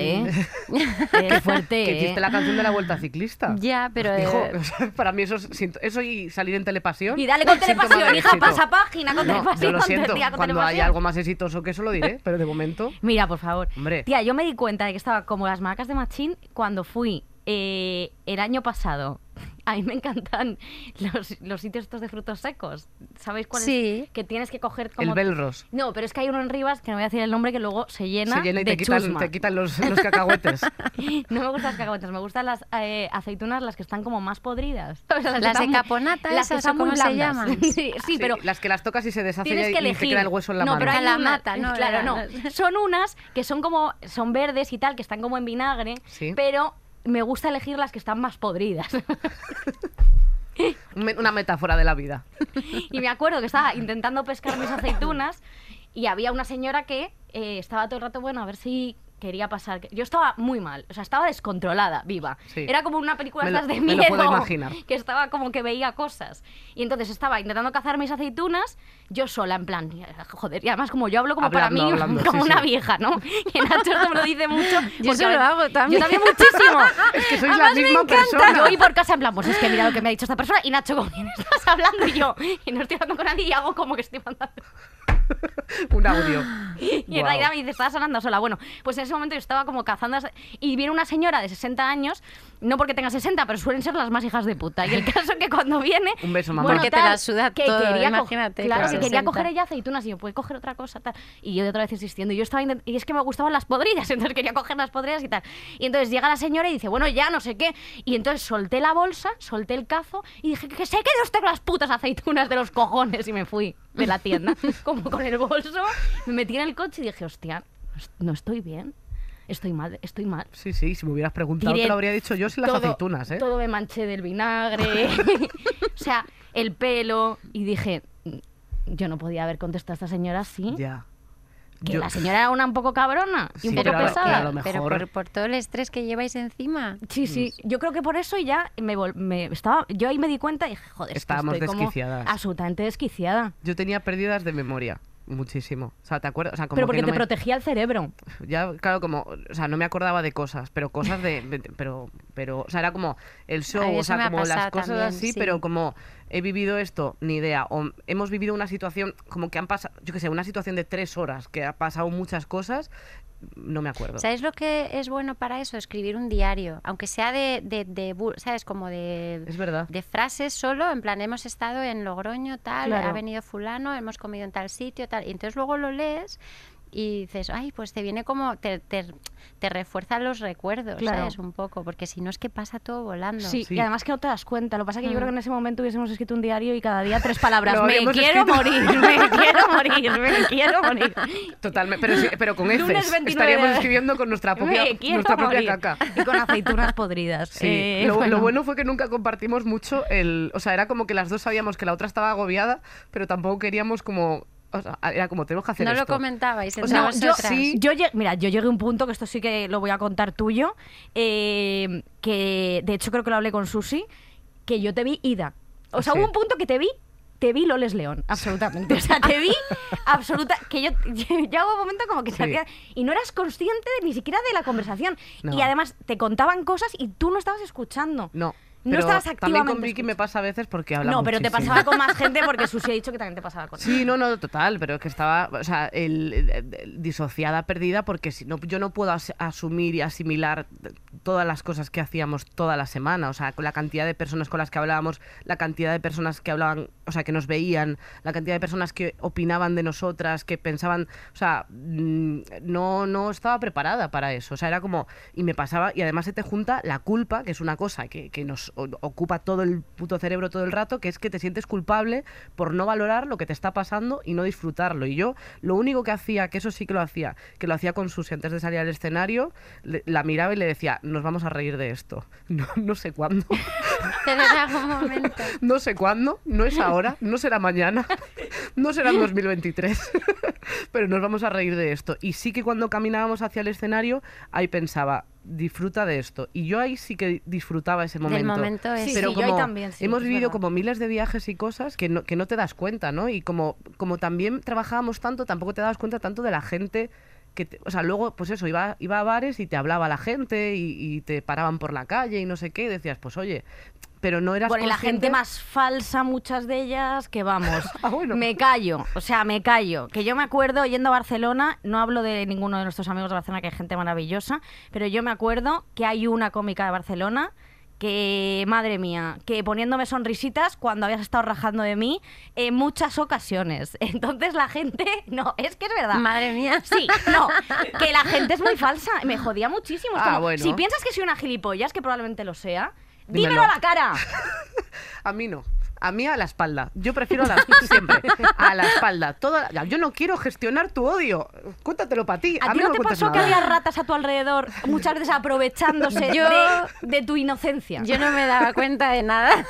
Qué fuerte, Que hiciste la canción de la Vuelta Ciclista. Ya, pero... Hijo, para mí eso y salir en Telepasión. Y dale con síntoma de Telepasión, hija, éxito. pasa página con No, Telepasión. yo lo siento. tía, con Cuando Telepasión. haya algo más exitoso que eso lo diré, pero de momento, Mira, por favor. hombre. Tía, yo me di cuenta de que estaba como las marcas de Machín cuando fui el año pasado. A mí me encantan los sitios estos de frutos secos. ¿Sabéis cuáles? Sí. Que tienes que coger como... El Belros. No, pero es que hay uno en Rivas, que no voy a decir el nombre, que luego se llena, Se llena y de chusma. te quitan los cacahuetes. No me gustan las cacahuetas, me gustan las aceitunas, las que están como más podridas. O sea, que Las de están caponata, las que esas, están ¿o muy cómo se blandas. llaman? Sí, pero Las que las tocas y se deshace tienes ya que y te elegir. queda el hueso en la no, mano. pero hay Calamata, una- ¿no? Claro, Era- no. Son unas que son como son verdes y tal, que están como en vinagre, Sí. pero me gusta elegir las que están más podridas. Una metáfora de la vida. Y me acuerdo que estaba intentando pescar mis aceitunas y había una señora que estaba todo el rato, bueno, a ver si quería pasar... Yo estaba muy mal, o sea, estaba descontrolada, viva. Sí. Era como una película Me estas de me miedo. lo puedo imaginar. Que estaba como que veía cosas. Y entonces estaba intentando cazar mis aceitunas, yo sola, en plan, joder, y además como yo hablo como Hablando, para mí, hablando, como sí, una sí. vieja, ¿no? Que Nacho esto me lo dice mucho. Yo porque eso lo hago también. Yo también muchísimo. Es que sois la misma persona. Yo voy por casa en plan, pues es que mira lo que me ha dicho esta persona. Y Nacho, ¿con quién estás hablando? Y yo, y no estoy hablando con nadie y hago como que estoy mandando. Un audio. Y en Guau. realidad me dice, estabas hablando sola. Bueno, pues en ese momento yo estaba como cazando y viene una señora de 60 años, no porque tenga 60, pero suelen ser las más hijas de puta. Y el caso es que cuando viene... Un beso, mamá. Porque te la suda que todo, quería imagínate, Claro, con que quería 60. coger ella aceitunas y yo, ¿puedes coger otra cosa? Tal. Y yo de otra vez insistiendo. Y yo estaba y es que me gustaban las podridas, entonces quería coger las podridas y tal. Y entonces llega la señora y dice, bueno, ya, no sé qué. Y entonces solté la bolsa, solté el cazo y dije, que se quede usted con las putas aceitunas de los cojones. Y me fui de la tienda, como con el bolso, me metí en el coche y dije, hostia, no estoy bien. Estoy mal, estoy mal. Sí, sí, si me hubieras preguntado Tiré te lo habría dicho yo sin las todo- aceitunas, ¿eh? Todo me manché del vinagre, o sea, el pelo. Y dije, yo no podía haber contestado a esta señora así. Ya. Que Yo- la señora era un poco cabrona y Sí, un poco pero a lo- pesada. pero a lo mejor- Pero por todo el estrés que lleváis encima. Sí, sí. Yo creo que por eso ya yo ahí me di cuenta y dije, joder, es que Estábamos estoy como desquiciadas. absolutamente desquiciada. Yo tenía pérdidas de memoria. Muchísimo. O sea, ¿te acuerdas? O sea, como Pero que porque no te me- protegía el cerebro. Ya, claro, como... O sea, no me acordaba de cosas, pero cosas pero... O sea, era como el show, Ay, o eso sea, me ha como las pasado cosas también, así, sí. pero como he vivido esto, ni idea. O hemos vivido una situación como que han pasado, yo qué sé, una situación de 3 horas, que ha pasado muchas cosas, no me acuerdo. ¿Sabes lo que es bueno para eso? Escribir un diario, aunque sea ¿sabes? Como Es verdad. de frases solo, en plan, hemos estado en Logroño, tal, Claro. ha venido fulano, hemos comido en tal sitio, tal, y entonces luego lo lees y dices, ay, pues te viene como, te refuerzan los recuerdos, Claro. ¿sabes? Un poco, porque si no es que pasa todo volando. Sí, Sí. y además que no te das cuenta. Lo que pasa es que yo Mm. creo que en ese momento hubiésemos escrito un diario y cada día 3 palabras. Lo Me habríamos quiero escrito. morir, me quiero morir, me quiero morir. Totalmente, pero, pero con Lunes heces. 29 Estaríamos de- escribiendo con nuestra propia, Me quiero nuestra propia morir. caca. Y con aceitunas podridas. Sí, lo bueno fue que nunca compartimos mucho el... O sea, era como que las dos sabíamos que la otra estaba agobiada, pero tampoco queríamos como... O sea, era como, tenemos que hacer No esto. lo comentabais O entre sea, vosotras. sí. Mira, yo llegué a un punto, que esto sí que lo voy a contar tuyo, que de hecho creo que lo hablé con Susi, que yo te vi ida. O sea, Sí. hubo un punto que te vi Loles León, absolutamente. O sea, te vi absoluta. Que yo hubo un momento como que Sí. y no eras consciente ni siquiera de la conversación. No. Y además te contaban cosas y tú no estabas escuchando. No. No Pero estabas también activamente con Vicky me escuchando. pasa a veces porque habla No, pero te muchísimo. pasaba con más gente porque Susi ha dicho que también te pasaba con Sí, no, total, pero es que estaba, o sea, disociada, perdida, porque si no, yo no puedo asumir y asimilar todas las cosas que hacíamos toda la semana, o sea, con la cantidad de personas con las que hablábamos, la cantidad de personas que hablaban, o sea, que nos veían, la cantidad de personas que opinaban de nosotras, que pensaban, o sea, no estaba preparada para eso, o sea, era como, y me pasaba, y además se te junta la culpa, que es una cosa que nos ocupa todo el puto cerebro todo el rato, que es que te sientes culpable por no valorar lo que te está pasando y no disfrutarlo. Y yo lo único que hacía, que eso sí que lo hacía con Susi antes de salir al escenario, la miraba y le decía, nos vamos a reír de esto. No sé cuándo, Pero en algún momento. no sé cuándo, no es ahora, no será mañana, no será en 2023, pero nos vamos a reír de esto. Y sí que cuando caminábamos hacia el escenario, ahí pensaba, disfruta de esto. Y yo ahí sí que disfrutaba ese momento. Del momento ese. Sí, Pero yo ahí como también, sí, hemos es vivido verdad. como miles de viajes y cosas que no te das cuenta, ¿no? Y como también trabajábamos tanto, tampoco te dabas cuenta tanto de la gente o sea, luego, pues eso, iba a bares y te hablaba la gente y te paraban por la calle y no sé qué, y decías, pues oye, pero no eras Bueno, y la consciente... gente más falsa, muchas de ellas, que vamos, Ah, bueno. me callo, o sea, me callo. Que yo me acuerdo yendo a Barcelona, no hablo de ninguno de nuestros amigos de Barcelona, que hay gente maravillosa, pero yo me acuerdo que hay una cómica de Barcelona que, madre mía, que poniéndome sonrisitas cuando habías estado rajando de mí en muchas ocasiones. Entonces la gente, no, es que es verdad. Madre mía. Sí, no, que la gente es muy falsa. Me jodía muchísimo. Es Ah, como, bueno. si piensas que soy una gilipollas, que probablemente lo sea, Dímelo. dímelo a la cara. A mí no. A mí a la espalda. Yo prefiero siempre a la espalda. Yo no quiero gestionar tu odio. Cuéntatelo para ti. ¿A ti mí no me te cuentes pasó que nada. había ratas a tu alrededor muchas veces aprovechándose de tu inocencia? Yo no me daba cuenta de nada.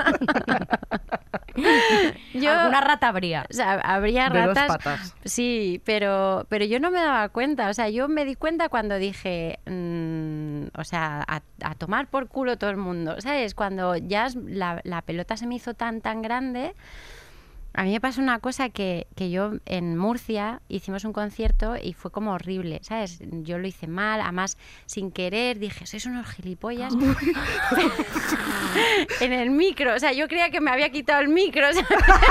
Alguna rata habría. O sea, habría De dos ratas. patas. Sí, pero yo no me daba cuenta. O sea, yo me di cuenta cuando dije, o sea, a tomar por culo todo el mundo. ¿Sabes? Cuando ya la pelota se me hizo tan grande. A mí me pasó una cosa que yo en Murcia hicimos un concierto y fue como horrible, ¿sabes? Yo lo hice mal, además sin querer dije, sois unos gilipollas. En el micro, o sea, yo creía que me había quitado el micro. ¿Sabes?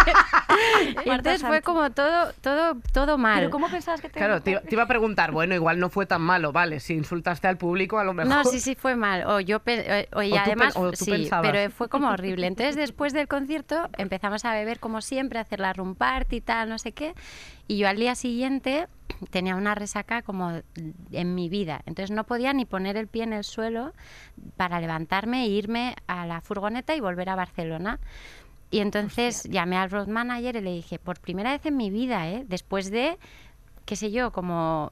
Y entonces fue como todo mal. ¿Pero cómo pensabas que te Claro, te iba a preguntar, bueno, igual no fue tan malo, vale, si insultaste al público a lo mejor... No, sí fue mal. Y además, o tú sí, pensabas. pero fue como horrible. Entonces, después del concierto, empezamos a beber como siempre, a hacer la room party y tal, no sé qué. Y yo al día siguiente tenía una resaca como en mi vida. Entonces no podía ni poner el pie en el suelo para levantarme e irme a la furgoneta y volver a Barcelona. Y entonces llamé al road manager y le dije, por primera vez en mi vida, después de, qué sé yo, como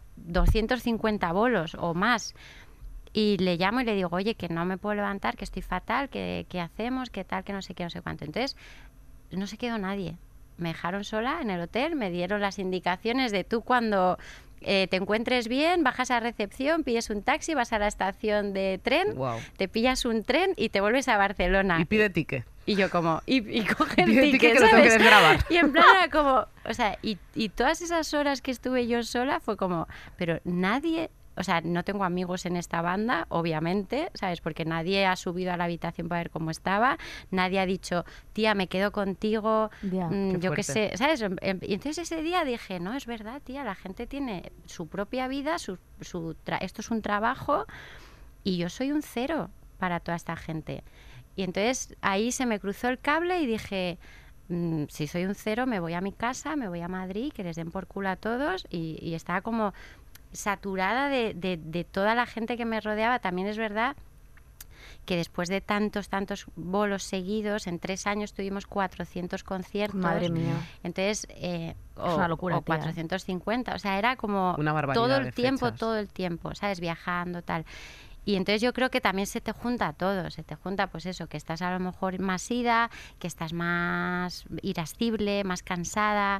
250 bolos o más, y le llamo y le digo, oye, que no me puedo levantar, que estoy fatal, que hacemos, que tal, que no sé qué, no sé cuánto. Entonces no se quedó nadie. Me dejaron sola en el hotel, me dieron las indicaciones de tú cuando te encuentres bien, bajas a recepción, pides un taxi, vas a la estación de tren, Wow. te pillas un tren y te vuelves a Barcelona. Y pide ticket. Y yo como, y coge el Pide ticket, ticket que lo tengo que ¿sabes? desgravar. Y en plan era como, o sea, y todas esas horas que estuve yo sola fue como, pero nadie... O sea, no tengo amigos en esta banda, obviamente, ¿sabes? Porque nadie ha subido a la habitación para ver cómo estaba, nadie ha dicho, tía, me quedo contigo, Ya. yo qué fuerte. sé, ¿sabes? Y entonces ese día dije, no, es verdad, tía, la gente tiene su propia vida, esto es un trabajo y yo soy un cero para toda esta gente. Y entonces ahí se me cruzó el cable y dije... si soy un cero, me voy a mi casa, me voy a Madrid, que les den por culo a todos, y estaba como saturada de toda la gente que me rodeaba. También es verdad que después de tantos bolos seguidos, en 3 años tuvimos 400 conciertos. Madre mía. Entonces, una locura, o tía, 450, o sea, era como Una barbaridad todo de el tiempo, fechas. ¿sabes? Viajando, tal. Y entonces yo creo que también se te junta todo, se te junta pues eso, que estás a lo mejor más ida, que estás más irascible, más cansada.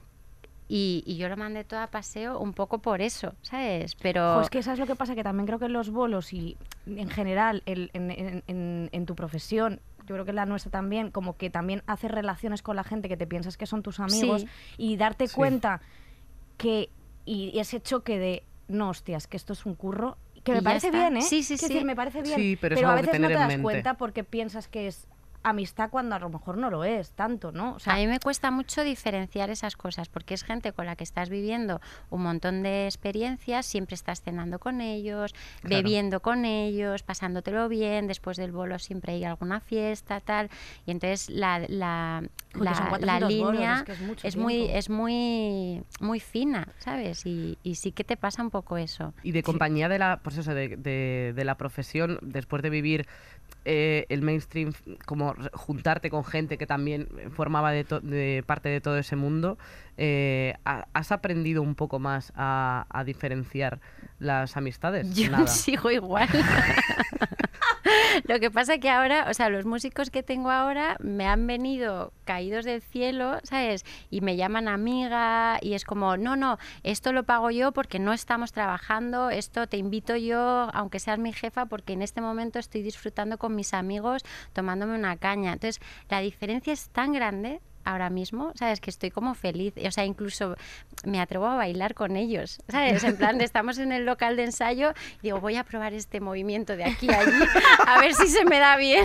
Y yo lo mandé todo a paseo un poco por eso, ¿sabes? Pero... Es que ¿sabes lo que pasa? Que también creo que en los bolos y en general en tu profesión, yo creo que en la nuestra también, como que también haces relaciones con la gente que te piensas que son tus amigos Sí. y darte Sí. cuenta que... Y ese choque de, no, hostias, que esto es un curro, que me Y ya parece está. bien, ¿eh? Sí, sí, Quiero sí. decir, me parece bien, Sí, pero es a algo que veces no tener te en das mente. cuenta porque piensas que es amistad cuando a lo mejor no lo es tanto, ¿no? O sea, A mí me cuesta mucho diferenciar esas cosas porque es gente con la que estás viviendo un montón de experiencias, siempre estás cenando con ellos, Claro. bebiendo con ellos, pasándotelo bien, después del bolo siempre hay alguna fiesta, tal, y entonces la Porque son 400 línea bolos, es que es mucho tiempo. muy fina, ¿sabes? Y sí que te pasa un poco eso. Y de compañía de la, pues eso, de la profesión, después de vivir el mainstream, como juntarte con gente que también formaba de parte de todo ese mundo, ¿has aprendido un poco más a diferenciar las amistades? Yo Nada. sigo igual. Lo que pasa que ahora, o sea, los músicos que tengo ahora me han venido caídos del cielo, ¿sabes? Y me llaman amiga y es como, no, esto lo pago yo porque no estamos trabajando, esto te invito yo, aunque seas mi jefa, porque en este momento estoy disfrutando con mis amigos tomándome una caña. Entonces, la diferencia es tan grande ahora mismo, ¿sabes? Que estoy como feliz, o sea, incluso me atrevo a bailar con ellos, ¿sabes? En plan, estamos en el local de ensayo y digo, voy a probar este movimiento de aquí a allí, a ver si se me da bien.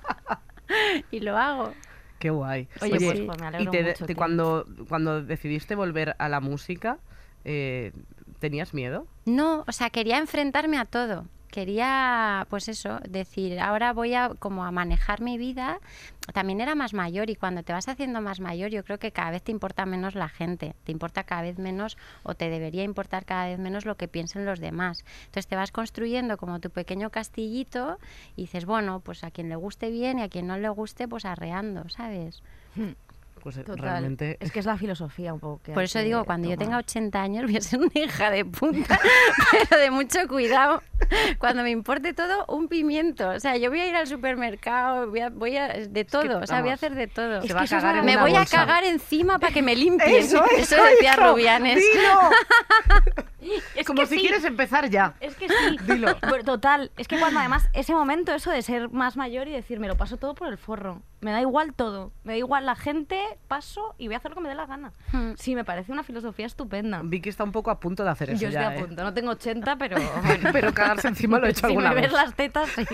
Y lo hago. Qué guay. Oye, Sí, pues, sí. pues me alegro y mucho, tío. cuando decidiste volver a la música, ¿tenías miedo? No, o sea, quería enfrentarme a todo. quería, pues eso, decir, ahora voy a como a manejar mi vida. También era más mayor y cuando te vas haciendo más mayor yo creo que cada vez te importa menos la gente, te importa cada vez menos o te debería importar cada vez menos lo que piensen los demás. Entonces te vas construyendo como tu pequeño castillito y dices, bueno, pues a quien le guste bien y a quien no le guste, pues arreando, ¿sabes? Pues Total. realmente... Es que es la filosofía un poco que Por hay eso que digo, cuando yo tomar. tenga 80 años voy a ser una hija de puta, pero de mucho cuidado. Cuando me importe todo, un pimiento. O sea, yo voy a ir al supermercado, voy a de todo, o sea, voy a vamos, hacer de todo. se va a cagar en Me una voy bolsa. a cagar encima para que me limpien. Eso decía hijo, Rubianes. ¡Dilo! Es Como que si sí. quieres empezar ya. Es que sí. Dilo. Pero total, es que cuando además ese momento, eso de ser más mayor y decir, me lo paso todo por el forro. Me da igual todo. Me da igual la gente, paso y voy a hacer lo que me dé la gana. Sí, me parece una filosofía estupenda. Vicky está un poco a punto de hacer eso Yo estoy ya, a punto, no tengo 80, pero bueno. Pero cagarse encima lo he hecho Si alguna me ves vez. las tetas, sí.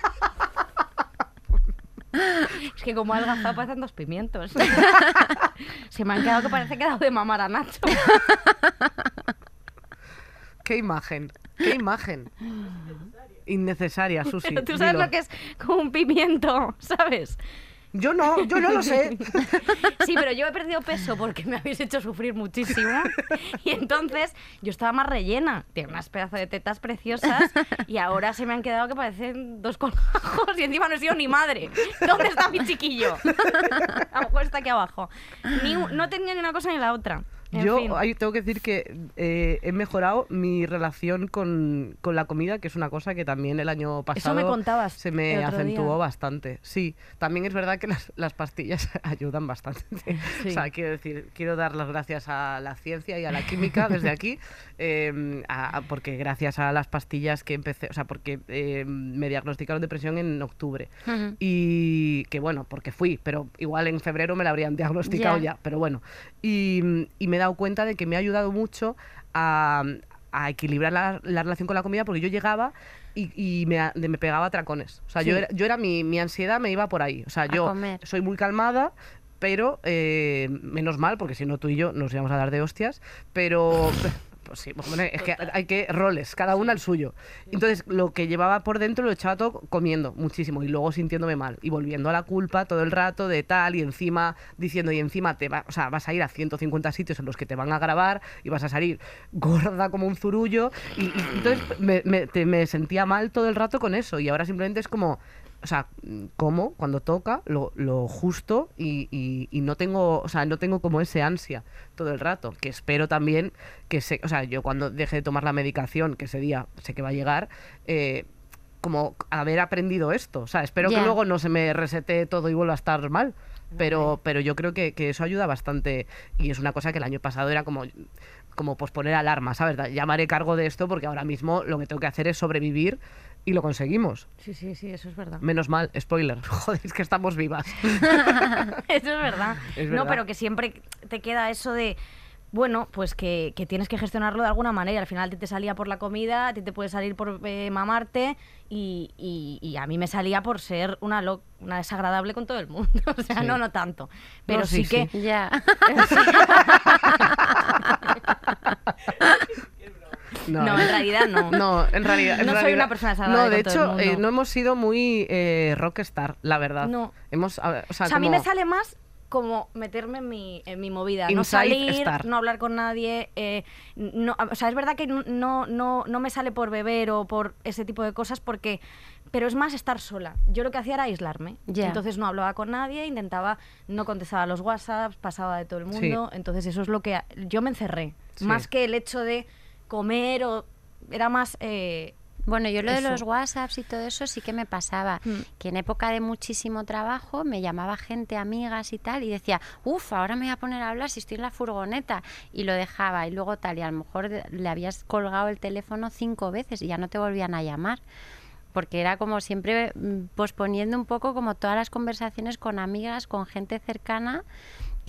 Es que como ha adelgazado parecen 2 pimientos. Se me han quedado que parece que he dado de mamar a Nacho. ¡Qué imagen! ¡Qué imagen! Innecesaria, Susi. Pero tú sabes dilo. lo que es como un pimiento, ¿sabes? Yo no lo sé. Sí, pero yo he perdido peso porque me habéis hecho sufrir muchísimo. Y entonces yo estaba más rellena. Tengo unas pedazos de tetas preciosas y ahora se me han quedado que parecen 2 colgajos y encima no he sido ni madre. ¿Dónde está mi chiquillo? A lo mejor está aquí abajo. No tenía ni una cosa ni la otra. En Yo fin. ahí tengo que decir que he mejorado mi relación con la comida, que es una cosa que también el año pasado me contabas se me el otro acentuó día. bastante. Sí, también es verdad que las pastillas ayudan bastante. Sí. O sea, quiero decir, quiero dar las gracias a la ciencia y a la química desde aquí, porque gracias a las pastillas que empecé, o sea, porque me diagnosticaron depresión en octubre. Ujú. Y que bueno, porque fui, pero igual en febrero me la habrían diagnosticado Ya. ya, pero bueno. Y me he dado cuenta de que me ha ayudado mucho a equilibrar la relación con la comida, porque yo llegaba y me pegaba a tracones. O sea, Sí. yo era mi ansiedad me iba por ahí. O sea, yo comer. soy muy calmada, pero menos mal, porque si no tú y yo nos íbamos a dar de hostias, pero... Pues sí, pues, bueno, es que hay que roles, cada una el suyo. Entonces, lo que llevaba por dentro lo echaba todo comiendo muchísimo y luego sintiéndome mal y volviendo a la culpa todo el rato de tal y encima diciendo y encima o sea, vas a ir a 150 sitios en los que te van a grabar y vas a salir gorda como un zurullo y entonces me sentía mal todo el rato con eso y ahora simplemente es como... O sea, como cuando toca lo justo y no tengo, o sea, no tengo como ese ansia todo el rato, que espero también o sea, yo cuando deje de tomar la medicación, que ese día sé que va a llegar, como haber aprendido esto, o sea, espero que Ya. luego no se me resete todo y vuelva a estar mal, pero yo creo que eso ayuda bastante y es una cosa que el año pasado era como posponer alarma, ¿sabes? Ya me haré cargo de esto porque ahora mismo lo que tengo que hacer es sobrevivir y lo conseguimos. Sí, eso es verdad. Menos mal, spoiler. Joder, es que estamos vivas. Eso es verdad. Es No, verdad. pero que siempre te queda eso de, bueno, pues que tienes que gestionarlo de alguna manera. Al final a ti te salía por la comida, a ti te puede salir por mamarte y a mí me salía por ser una desagradable con todo el mundo. O sea, Sí. no tanto. Pero No, sí, sí, que... Ya. No, en realidad no. No, en realidad. No soy una persona desagradable No, de con todo el hecho, mundo. no hemos sido muy rockstar, la verdad. No. O sea, O sea, a mí como- me sale más como meterme en mi movida, no Inside salir, estar. no hablar con nadie, no, o sea, es verdad que no me sale por beber o por ese tipo de cosas pero es más estar sola. Yo lo que hacía era aislarme, Ya. entonces no hablaba con nadie, no contestaba a los WhatsApps, pasaba de todo el mundo, entonces eso es lo que yo me encerré, Sí. más que el hecho de comer era más Bueno, yo lo de Eso. los WhatsApps y todo eso sí que me pasaba, que en época de muchísimo trabajo me llamaba gente, amigas y tal, y decía, ahora me voy a poner a hablar si estoy en la furgoneta, y lo dejaba, y luego tal, y a lo mejor le habías colgado el teléfono 5 veces y ya no te volvían a llamar, porque era como siempre posponiendo un poco como todas las conversaciones con amigas, con gente cercana,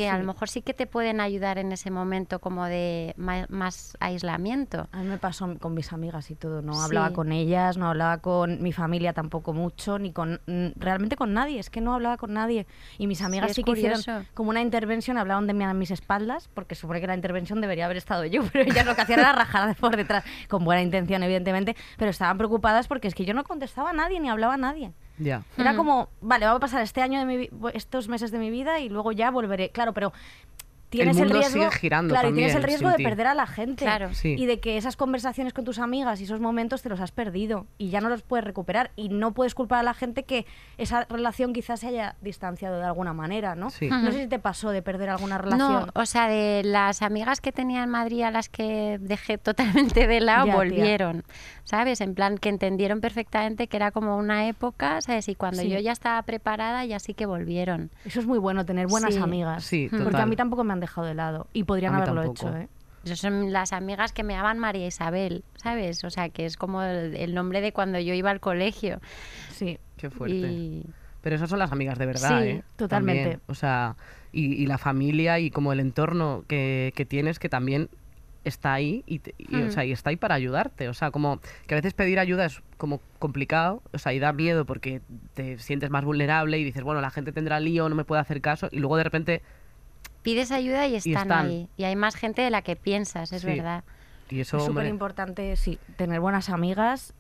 que a lo mejor sí que te pueden ayudar en ese momento como de más aislamiento. A mí me pasó con mis amigas y todo, no Sí. hablaba con ellas, no hablaba con mi familia tampoco mucho, ni con realmente con nadie, es que no hablaba con nadie. Y mis amigas es sí que hicieron curioso. como una intervención, hablaban de mí a mis espaldas, porque supone que la intervención debería haber estado yo, pero ellas lo que hacían era rajar por detrás, con buena intención evidentemente, pero estaban preocupadas porque es que yo no contestaba a nadie, ni hablaba a nadie. Ya. Era como, vale, vamos a pasar este año estos meses de mi vida y luego ya volveré. Claro, pero tienes mundo riesgo, sigue girando claro, y tienes también, el riesgo sin de ti. perder a la gente. Claro. Sí. Y de que esas conversaciones con tus amigas y esos momentos te los has perdido y ya no los puedes recuperar. Y no puedes culpar a la gente que esa relación quizás se haya distanciado de alguna manera, ¿no? Sí. No sé si te pasó de perder alguna relación. No, o sea, de las amigas que tenía en Madrid a las que dejé totalmente de lado, Ya, tía. volvieron, ¿sabes? En plan, que entendieron perfectamente que era como una época, ¿sabes? Y cuando Sí. yo ya estaba preparada, ya sí que volvieron. Eso es muy bueno, tener buenas Sí. amigas. Sí, Porque total. a mí tampoco me han dejado de lado. Y podrían A mí haberlo tampoco. hecho, ¿eh? Esas son las amigas que me llaman María Isabel, ¿sabes? O sea, que es como el nombre de cuando yo iba al colegio. Sí. Qué fuerte. Y Pero esas son las amigas de verdad, Sí, ¿eh? totalmente. También. O sea, y la familia y como el entorno que tienes que también está ahí o sea, y está ahí para ayudarte. O sea, como que a veces pedir ayuda es como complicado, o sea, y da miedo porque te sientes más vulnerable y dices, bueno, la gente tendrá lío, no me puede hacer caso, y luego de repente, pides ayuda y están están. ahí. Y hay más gente de la que piensas, es Sí. verdad. y eso, Es súper hombre, importante, sí, tener buenas amigas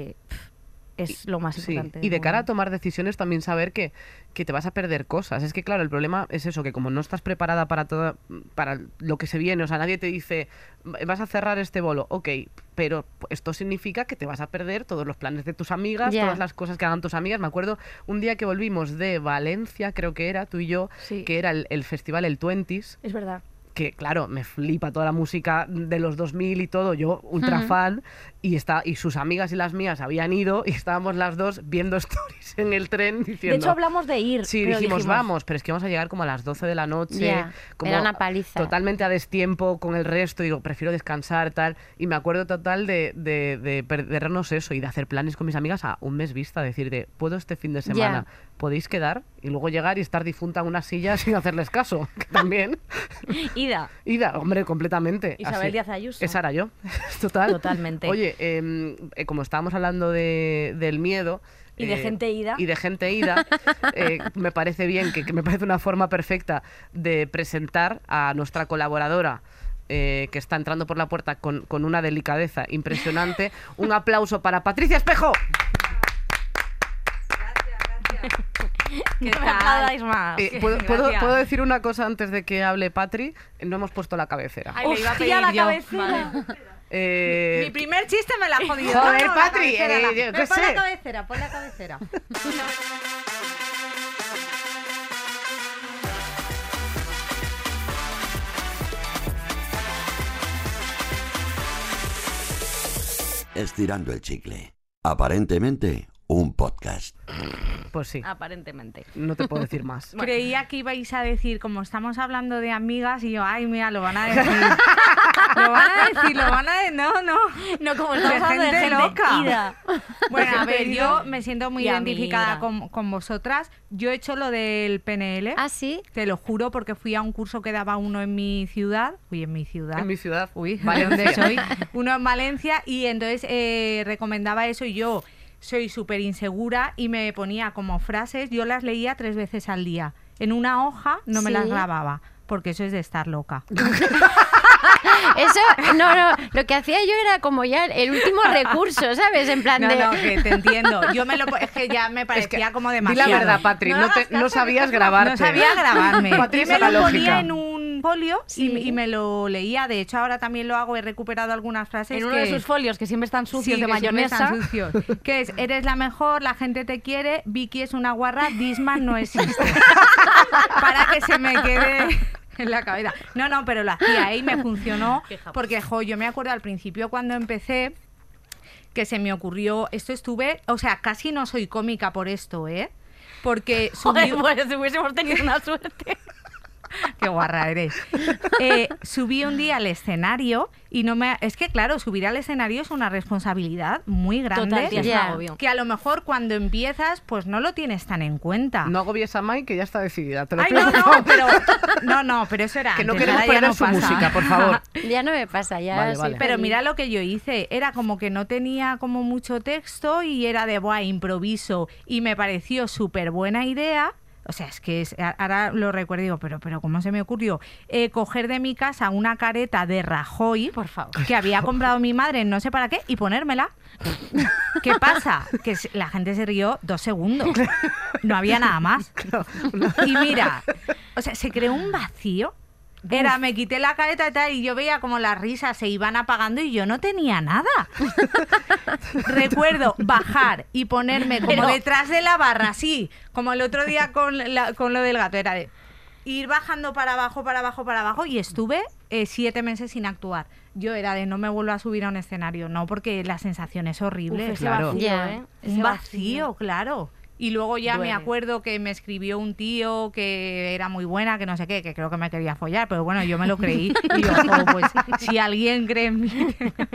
es lo más sí. importante. Y de del cara a mundo. tomar decisiones también saber que te vas a perder cosas. Es que claro, el problema es eso, que como no estás preparada para todo, para lo que se viene, o sea, nadie te dice, vas a cerrar este bolo, ok, pero esto significa que te vas a perder todos los planes de tus amigas, Ya. todas las cosas que hagan tus amigas. Me acuerdo un día que volvimos de Valencia, creo que era, tú y yo, Sí. que era el festival, el 20s, Es verdad. que claro, me flipa toda la música de los 2000 y todo, yo ultra fan, y sus amigas y las mías habían ido y estábamos las dos viendo stories en el tren diciendo... De hecho, hablamos de ir. Sí, pero dijimos, vamos, pero es que vamos a llegar como a las 12 de la noche, Ya, como era una paliza. totalmente a destiempo con el resto, digo, prefiero descansar, tal, y me acuerdo total de perdernos eso y de hacer planes con mis amigas a un mes vista, decir de, ¿puedo este fin de semana? ¿Podéis quedar? Y luego llegar y estar difunta en una silla sin hacerles caso, que también... Ida. Ida, hombre, completamente. Isabel así. Díaz Ayuso. Esa era yo, total. Totalmente. Oye, como estábamos hablando del miedo... Y de gente ida. Y de gente ida, me parece bien, que me parece una forma perfecta de presentar a nuestra colaboradora que está entrando por la puerta con una delicadeza impresionante. Un aplauso para Patricia Espejo. ¿Qué tal? aplaudáis más? ¿Puedo decir una cosa antes de que hable Patri? No hemos puesto la cabecera. Ay, le iba a Hostia, pedir la yo. cabecera. Mi primer chiste me la ha jodido. Joder, la Patri, cabecera, yo Pero qué pon sé. la cabecera, pon la cabecera. Estirando el chicle. Aparentemente, un podcast. Pues sí, Aparentemente. no te puedo decir más. Creía que ibais a decir, como estamos hablando de amigas, y yo, ay, mira, lo van a decir. Lo van a decir. No. No, como De estamos hablando de gente gente loca. ida. Bueno, a ver, Gente yo ida. me siento muy Y identificada amiga. con vosotras. Yo he hecho lo del PNL. ¿Ah, sí? Te lo juro, porque fui a un curso que daba uno en mi ciudad. Uy, en mi ciudad. En mi ciudad. Uy, Valencia. ¿de dónde soy? Uno en Valencia, y entonces recomendaba eso, y yo soy súper insegura y me ponía como frases, yo las leía 3 veces al día. En una hoja no me Sí. las grababa, porque eso es de estar loca. Eso, no, lo que hacía yo era como ya el último recurso, ¿sabes? En plan No, de... no, que te entiendo. Yo es que ya me parecía como Di demasiado. la verdad, Patri, No no, hagas no caso, sabías que grabarte. No sabía grabarme. Patri, Y me esa lo la ponía lógica. en un folio Sí. y me lo leía. De hecho, ahora también lo hago. He recuperado algunas frases En uno de sus folios, que siempre están sucios Sí, de que siempre mayonesa. están sucios. Que es, eres la mejor, la gente te quiere, Vicky es una guarra, Disman no existe. Para que se me quede en la cabeza. No, pero lo hacía y me funcionó. Porque, yo me acuerdo al principio cuando empecé que se me ocurrió, o sea, casi no soy cómica por esto, ¿eh? Porque Joder, subí, pues si hubiésemos tenido una suerte. Qué guarra eres. Subí un día al escenario y no me... Es que, claro, subir al escenario es una responsabilidad muy grande. Total, tía, es un Ya. agobio. Que a lo mejor cuando empiezas, pues no lo tienes tan en cuenta. No agobies a Mai, que ya está decidida. Te lo Ay, pido, no, por no, favor. pero... pero eso era Que no antes, queremos ahora ya perder no su pasa. música, por favor. Ya no me pasa, ya Vale, soy vale. Pero feliz. mira lo que yo hice, era como que no tenía como mucho texto y era de, buah, improviso, y me pareció súper buena idea. O sea, es que ahora lo recuerdo y digo, pero ¿cómo se me ocurrió? Coger de mi casa una careta de Rajoy, Por favor. que había comprado mi madre, no sé para qué, y ponérmela. ¿Qué pasa? Que la gente se rió 2 segundos. No había nada más. Y mira, o sea, se creó un vacío. Me quité la careta y tal, y yo veía como las risas se iban apagando y yo no tenía nada. Recuerdo bajar y ponerme como detrás de la barra, así, como el otro día con lo del gato, era de ir bajando para abajo, para abajo, para abajo, y estuve 7 meses sin actuar. Yo era de no me vuelvo a subir a un escenario, no, porque la sensación es horrible. Uf, ese Claro. vacío, Ya. ¿eh? Un Ese vacío, claro. Y luego ya Duele. me acuerdo que me escribió un tío que era muy buena, que no sé qué, que creo que me quería follar, pero bueno, yo me lo creí. Y yo, "Jo, pues si alguien cree en mí...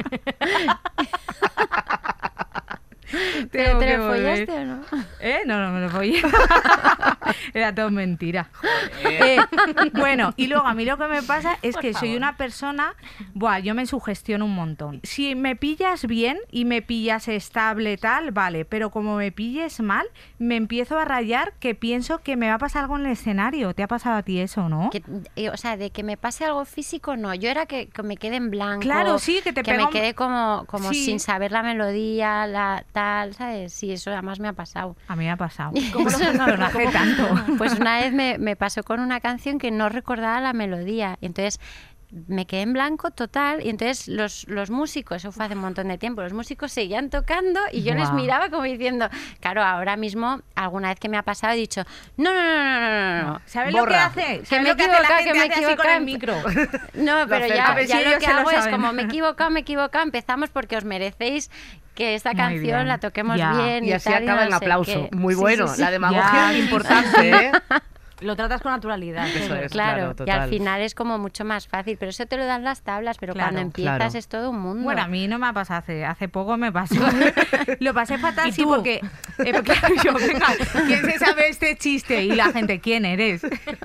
¿Te tengo que lo volver". follaste o no? No me lo follé. Era todo mentira. Bueno, y luego a mí lo que me pasa es que soy una persona, yo me sugestiono un montón. Si me pillas bien y me pillas estable tal, vale, pero como me pilles mal, me empiezo a rayar que pienso que me va a pasar algo en el escenario. ¿Te ha pasado a ti eso, no? O sea, de que me pase algo físico, no. Yo era que me quede en blanco. Claro, sí, que te que pega me un- quede como Sí. sin saber la melodía, la tal, ¿sabes? Sí, eso además me ha pasado. A mí me ha pasado. ¿Cómo lo- Pero no hace tanto. Pues una vez me pasó con una canción que no recordaba la melodía. Y entonces me quedé en blanco total. Y entonces los músicos, eso fue hace un montón de tiempo, los músicos seguían tocando y yo les Guau. miraba como diciendo, claro, ahora mismo, alguna vez que me ha pasado, he dicho, no. ¿Sabes Borra. lo que hace? Que ¿Sabes me he lo que hace la equivocado, gente? que me he Hace así con el equivocado. micro. No, pero acerca. A ver ya si lo ellos que se lo hago es saben. como me he equivocado, empezamos porque os merecéis que esta Muy canción bien. la toquemos Ya. bien Y así tal, acaba no en sé aplauso. qué. Muy Sí, bueno. sí, sí. La demagogia Ya, es sí, importante, ¿eh? Lo tratas con naturalidad. Eso pero- es. Claro, y total. al final es como mucho más fácil, pero eso te lo dan las tablas, pero Claro, cuando empiezas claro. es todo un mundo. Bueno, a mí no me ha pasado, hace poco me pasó. Lo pasé fatal, ¿Y sí, tú? porque claro, yo, venga, ¿quién se sabe este chiste? Y la gente, ¿quién eres?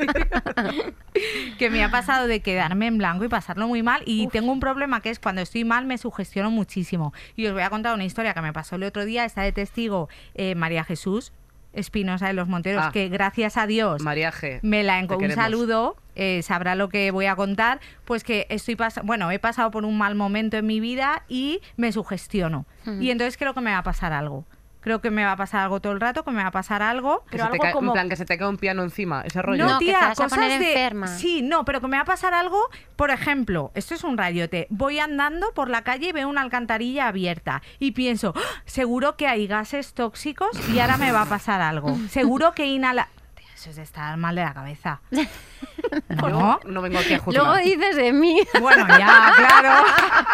Que me ha pasado de quedarme en blanco y pasarlo muy mal. Y tengo un problema que es cuando estoy mal me sugestiono muchísimo. Y os voy a contar una historia que me pasó el otro día. Está de testigo María Jesús Espinosa de los Monteros, Ah. que gracias a Dios Mariaje. me la te un queremos. saludo, sabrá lo que voy a contar, pues que he pasado por un mal momento en mi vida y me sugestiono. Y entonces creo que me va a pasar algo. Creo que me va a pasar algo todo el rato, que me va a pasar algo. Que Pero se te algo cae- como- En plan, que se te cae un piano encima, ese rollo. No, que te tía, vas a cosas poner de... enferma. Sí, no, pero que me va a pasar algo, por ejemplo, esto es un rayote. Voy andando por la calle y veo una alcantarilla abierta y pienso, ¡ah! Seguro que hay gases tóxicos y ahora me va a pasar algo. Seguro que inhala... Tío, eso es de estar mal de la cabeza. Yo ¿No? no vengo aquí a juzgar. Luego dices de mí. Bueno, ya, claro.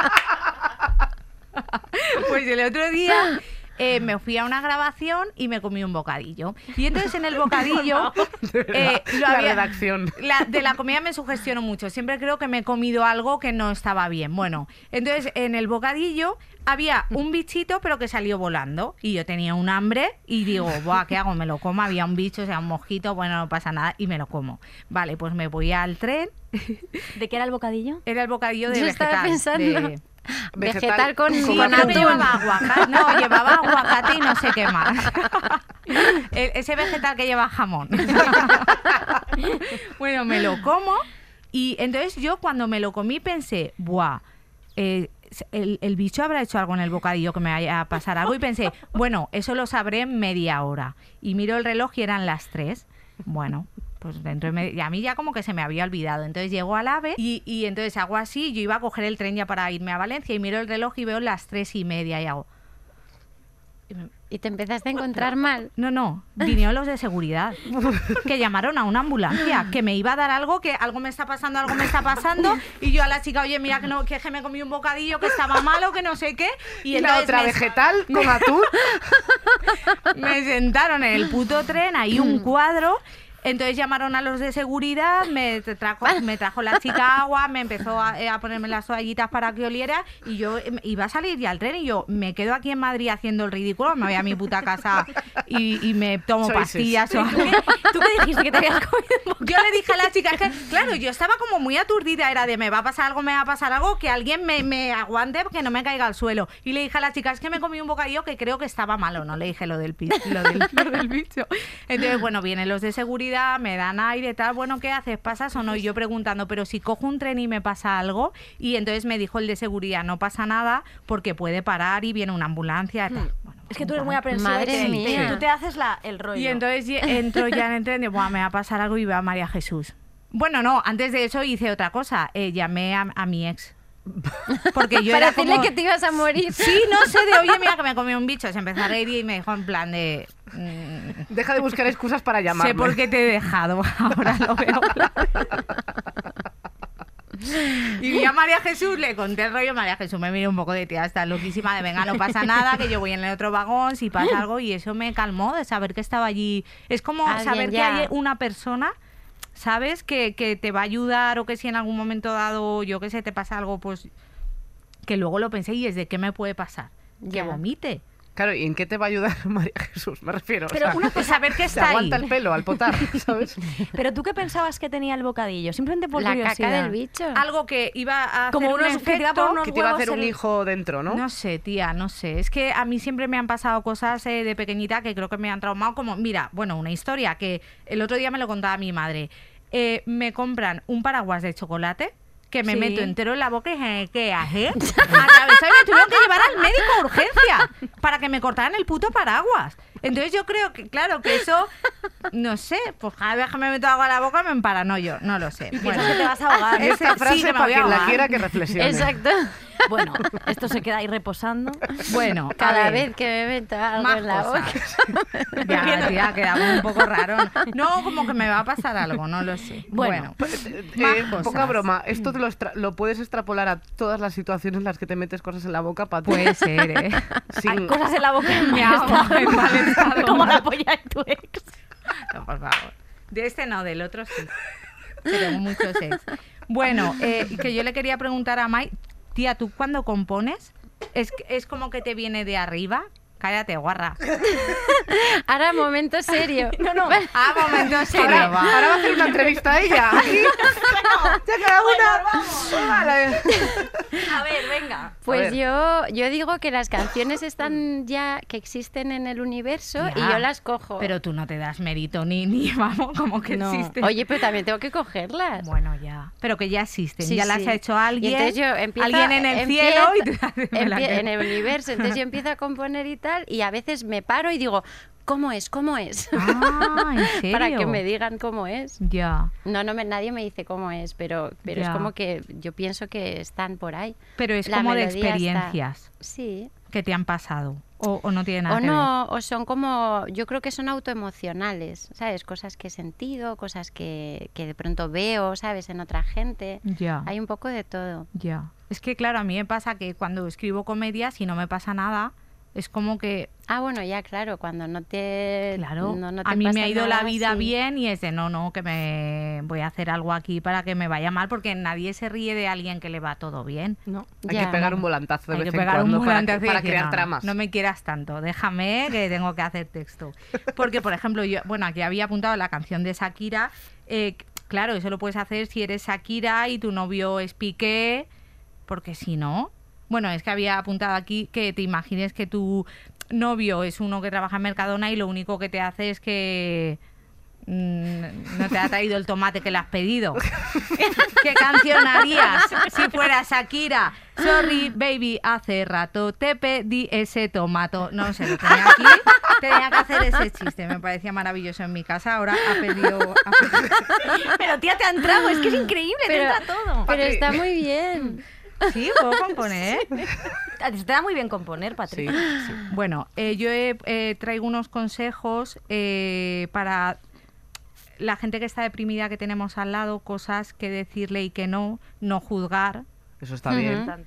Pues el otro día me fui a una grabación y me comí un bocadillo. Y entonces en el bocadillo... La redacción. De la comida me sugestiono mucho. Siempre creo que me he comido algo que no estaba bien. Bueno, entonces en el bocadillo había un bichito pero que salió volando. Y yo tenía un hambre y digo, buah, ¿qué hago? Me lo como. Había un bicho, o sea, un mosquito, bueno, no pasa nada. Y me lo como. Vale, pues me voy al tren. ¿De qué era el bocadillo? Era el bocadillo de Yo vegetal. estaba pensando. de- Vegetal con, Sí, con creo que atún. llevaba aguacate. No, llevaba aguacate y no sé qué más. Ese vegetal que lleva jamón. Bueno, me lo como y entonces yo cuando me lo comí pensé, buah, el bicho habrá hecho algo en el bocadillo que me vaya a pasar algo y pensé, bueno, eso lo sabré en media hora. Y miro el reloj y eran las 3. Bueno, pues dentro de y a mí ya como que se me había olvidado. Entonces llego al AVE y entonces hago así. Yo iba a coger el tren ya para irme a Valencia y miro el reloj y veo las 3:30 y hago... Y te empezaste a encontrar mal. No, vinieron los de seguridad que llamaron a una ambulancia que me iba a dar algo, que algo me está pasando y yo a la chica, oye, mira que no, que me comí un bocadillo que estaba malo, que no sé qué Y la entonces otra vegetal con atún. me sentaron en el puto tren, ahí un cuadro Entonces llamaron a los de seguridad, me trajo la chica agua, me empezó a ponerme las toallitas para que oliera y yo iba a salir ya al tren y yo me quedo aquí en Madrid haciendo el ridículo, me voy a mi puta casa y me tomo pastillas. ¿Tú qué dijiste que te habías comido? Yo le dije a la chica, es que, claro, yo estaba como muy aturdida, era de me va a pasar algo, que alguien me aguante que no me caiga al suelo. Y le dije a la chica, es que me comí un bocadillo que creo que estaba malo, no le dije lo del bicho. Entonces, bueno, vienen los de seguridad, me dan aire, tal, bueno, ¿qué haces? ¿Pasas o no? Y yo preguntando, pero si cojo un tren y me pasa algo, y entonces me dijo el de seguridad, no pasa nada porque puede parar y viene una ambulancia, tal. Bueno, es que tú eres muy aprensiva. Madre mía. Tú te haces el rollo. y entonces entro ya en el tren y digo, me va a pasar algo y veo a María Jesús. Bueno, no, antes de eso hice otra cosa, llamé a mi ex. Porque yo para era decirle como... que te ibas a morir. Sí, no sé, de oye, mira que me comí un bicho. Se empezó a reír y me dijo en plan de... Deja de buscar excusas para llamarme. sé por qué te he dejado, ahora lo veo claro. Y vi a María Jesús, le conté el rollo. María Jesús me miró un poco de tía, está loquísima, de venga, no pasa nada, que yo voy en el otro vagón, si pasa algo. Y eso me calmó de saber que estaba allí. Es como Alguien saber que ya. hay una persona... ¿Sabes? Que te va a ayudar o que si en algún momento dado, yo que sé, te pasa algo, pues que luego lo pensé y es de qué me puede pasar. Que Ya. vomite. Claro, ¿y en qué te va a ayudar María Jesús? Me refiero. Pero una Pues saber que se está ahí. aguanta el pelo al potar, ¿sabes? Pero tú qué pensabas que tenía el bocadillo, simplemente por La curiosidad. caca del bicho. Algo que iba a hacer Como un unos que te iba a efecto. poner unos Que te iba a hacer huevos un en- hijo dentro, ¿no? No sé, tía, no sé. Es que a mí siempre me han pasado cosas de pequeñita que creo que me han traumado. Como, mira, bueno, una historia que el otro día me lo contaba mi madre. Me compran un paraguas de chocolate que me Sí. meto entero en la boca y ¿qué haces? Atravesó y me tuvieron que llevar al médico a urgencia para que me cortaran el puto paraguas. Entonces yo creo que, claro, que eso, no sé, pues cada vez que me meto agua a la boca me emparanoyo, no lo sé. Piensas que te vas a ahogar. Y esta sí, frase que me para voy a quien la ahogar. quiera que reflexione. Exacto. Bueno, esto se queda ahí reposando. Bueno, a Cada ver. vez que me meto algo Más en la boca. cosas. Ya, tía, quedaba un poco raro. No, como que me va a pasar algo, no lo sé. Bueno, más cosas. Poca broma, esto te lo puedes extrapolar a todas las situaciones en las que te metes cosas en la boca para Puede ser, ¿eh? Hay cosas en la boca en Me mal hago estado. en mal estado. Como la polla de tu ex. No, por favor. De este no, del otro sí. Que tengo muchos ex. Bueno, que yo le quería preguntar a Mai, tía, ¿tú cuando compones es como que te viene de arriba? Cállate, guarra. Ahora, momento serio. No, no. Ah, momento serio, Ahora, va. ahora va a hacer una entrevista a ella. Aquí. Ya cada una. Vale. A ver, venga. Pues A yo digo que las canciones están ya, que existen en el universo y Ya. yo las cojo. Pero tú no te das mérito ni vamos, como que No. existen. Oye, pero también tengo que cogerlas. Bueno, ya. Pero que ya existen, Sí, ya las sí. ha hecho Y alguien. entonces yo empiezo, alguien en el cielo y te hace en el universo. Entonces yo empiezo a componer y tal, y a veces me paro y digo, ¿cómo es? ¿Cómo es? Ah, ¿en serio? Para que me digan cómo es. Ya. No, nadie me dice cómo es, pero es Ya. como que yo pienso que están por ahí. Pero es La como de melodía está- experiencias Sí. que te han pasado. O no tiene nada O que no, o son como, yo creo que son autoemocionales, ¿sabes? Cosas que he sentido, cosas que de pronto veo, ¿sabes? En otra gente. ver. Ya. Hay un poco de todo. Ya. Es que, claro, a mí me pasa que cuando escribo comedias y no me pasa nada, es como que, Ah, bueno, ya, claro, cuando no te... claro, no te a mí me pasa ha ido nada, la vida sí. bien y es de no, que me voy a hacer algo aquí para que me vaya mal, porque nadie se ríe de alguien que le va todo bien. No. Hay Ya. que pegar un volantazo de Hay vez que en pegar un cuando volantazo y para decir, crear no, tramas. No me quieras tanto, déjame que tengo que hacer texto. Porque, por ejemplo, yo, bueno, aquí había apuntado la canción de Shakira. Claro, eso lo puedes hacer si eres Shakira y tu novio es Piqué, porque si no... Bueno, es que había apuntado aquí que te imagines que tu novio es uno que trabaja en Mercadona y lo único que te hace es que no te ha traído el tomate que le has pedido. ¿Qué canción harías si fueras Shakira? Sorry, baby, hace rato te pedí ese tomato. No sé, lo tenía aquí. Tenía que hacer ese chiste. Me parecía maravilloso en mi casa. Ahora ha pedido... Pero tía, te ha entrado, es que es increíble, te entra todo. Pero está muy bien. Sí, puedo componer. A ti se te da muy bien componer, Sí, Patricia. sí. Bueno, yo traigo unos consejos para la gente que está deprimida que tenemos al lado, cosas que decirle y que no juzgar. Eso está bien. Importante.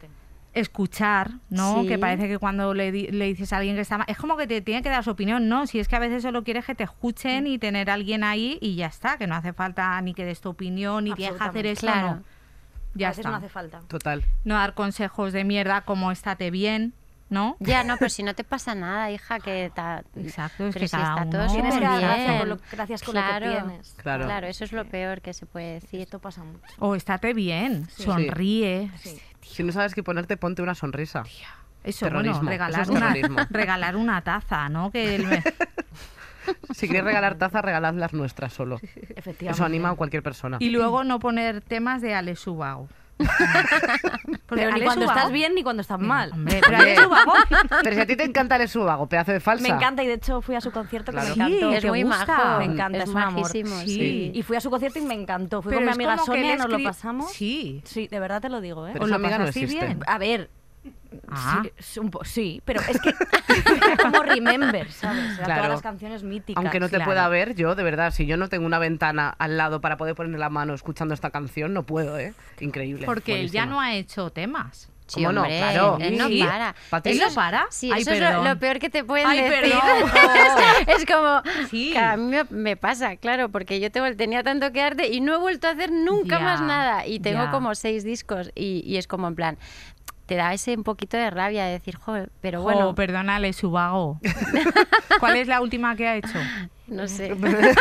escuchar, ¿no? Sí. Que parece que cuando le dices a alguien que está mal, es como que te tiene que dar su opinión, ¿no? Si es que a veces solo quieres que te escuchen y tener a alguien ahí y ya está, que no hace falta ni que des tu opinión, ni tienes que hacer esto, Claro. no. Ya a veces está. no hace falta. Total. No dar consejos de mierda como estate bien, ¿no? Ya, no, pero si no te pasa nada, hija, que Exacto, es pero que si cada está uno... todo Tienes que dar súper gracias, bien. gracias con lo que tienes. Claro. Claro, eso es lo peor que se puede decir. Esto pasa mucho. O estate bien, Sí. sonríe. Sí. Si no sabes qué ponerte, ponte una sonrisa. Eso, Terrorismo, bueno, regalar, eso es terrorismo. regalar una taza, ¿no? Que Si quieres regalar tazas, regalad las nuestras solo. Efectivamente. Eso anima a cualquier persona. Y luego no poner temas de Alex Ubago. Porque Pero ni Alex cuando Ubago- estás bien ni cuando estás mal. Hombre, pero Alex Ubago... Pero si a ti te encanta el subago, pedazo de falsa. Me encanta y de hecho fui a su concierto Claro. que me encantó. Sí, Es ¿te muy gusta? majo, Me encanta, es es un amor. majísimo, Sí. sí. Y fui a su concierto y me encantó. Fui Pero con mi es amiga como que Sonia él y nos lo escri- pasamos. Sí. Sí, de verdad te lo digo, ¿eh? Pero ¿Os esa lo amiga no pasasteis existe. bien? A ver, Ah. sí, pero es que era como Remember, ¿sabes? Eran Claro. todas las canciones míticas. Aunque no te claro. pueda ver, yo, de verdad, si yo no tengo una ventana al lado para poder poner la mano escuchando esta canción, no puedo, ¿eh? Increíble. Porque él ya buenísima. no ha hecho temas. Sí, ¿Cómo no? hombre, Claro. él no Sí. para. Patri- ¿Él Eso no es- para? Sí, Ay, eso es perdón. lo peor que te pueden Ay, decir. perdón. Es como, Sí. que a mí me pasa, claro, porque yo tenía tanto que darte y no he vuelto a hacer nunca Ya, más nada. Y tengo ya. como 6 discos y es como en plan, te da ese un poquito de rabia de decir, joder, pero Bueno, bueno, perdónale, Subago. ¿Cuál es la última que ha hecho? no sé.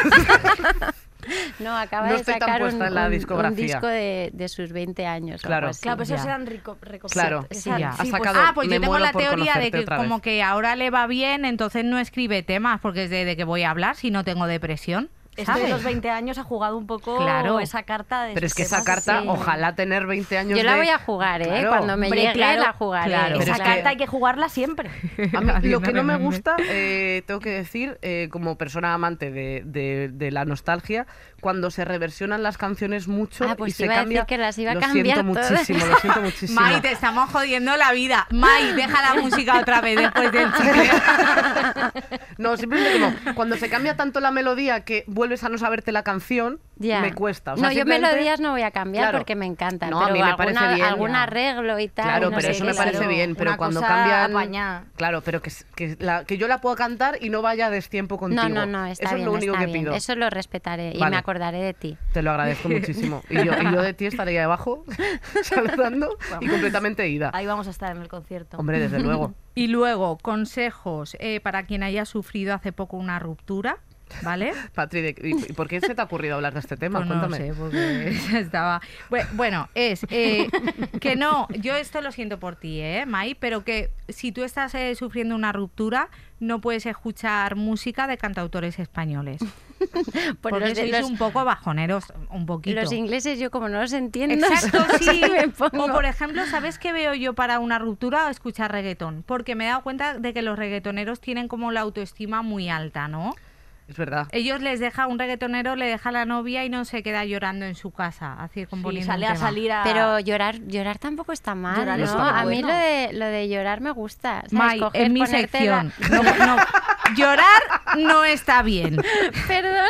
No, acaba No de estoy tan sacar puesta en la un discografía. disco de sus 20 años. o Claro. algo así. Claro, pero esos Ya. eran recopilaciones. Claro. Esa- Ya. Ha sí, sacado- Pues Me yo tengo muero la por teoría de conocerte que otra como vez. que ahora le va bien, entonces no escribe temas, porque es de que voy a hablar si no tengo depresión. Esto de ¿sabes? los 20 años ha jugado un poco Claro. esa carta de Pero es sus que esa temas, carta, sí. ojalá tener 20 años Yo la de- voy a jugar, ¿eh? Claro. Cuando me Hombre, llegue claro, la jugaré. claro. Pero Esa es que- carta hay que jugarla siempre. A mí, lo que no me Haciendo gusta, tengo que decir, como persona amante de la nostalgia, cuando se reversionan las canciones mucho Ah, pues y se iba a decir cambia. que las iba a lo cambiar siento todas. muchísimo, lo siento muchísimo. Mai, te estamos jodiendo la vida. Mai, deja la música otra vez después del chicle. No, simplemente como cuando se cambia tanto la melodía que vuelves a no saberte la canción, Ya. me cuesta. O sea, No, yo simplemente- melodías no voy a cambiar Claro. porque me encantan. No, a pero mí me parece bien. algún Ya. arreglo y tal. Claro, no pero sé eso qué, me parece claro. bien, pero Una cuando cosa cambian... apañada. Claro, pero que yo la puedo cantar y no vaya a destiempo contigo. No, está eso bien, es lo único está que bien. pido. Eso lo respetaré y Vale. me acordaré de ti. Te lo agradezco muchísimo. Y yo de ti estaré ahí abajo, saludando y completamente ida. Ahí vamos a estar en el concierto. Hombre, desde luego. Y luego, consejos para quien haya sufrido hace poco una ruptura, ¿vale? Patri, ¿y por qué se te ha ocurrido hablar de este tema? Pues no lo Cuéntame. sé, porque estaba... Bueno, es que no, yo esto lo siento por ti, Mai, pero que si tú estás sufriendo una ruptura, no puedes escuchar música de cantautores españoles. Por Porque los, de- sois los- un poco bajoneros, un poquito. los ingleses yo como no los entiendo. Exacto, sí. me pongo- O por ejemplo, ¿sabes qué veo yo para una ruptura? Escuchar reggaetón. Porque me he dado cuenta de que los reggaetoneros tienen como la autoestima muy alta, ¿no? Es verdad. Ellos un reggaetonero le deja a la novia y no se queda llorando en su casa, así Sí, componiendo sale un a tema. salir a... Pero llorar tampoco está mal, Llorar ¿no? está muy A mí bueno. lo de llorar me gusta. ¿sabes? Mai, Coger, en mi ponerte la- sección. No, llorar no está bien. Perdón.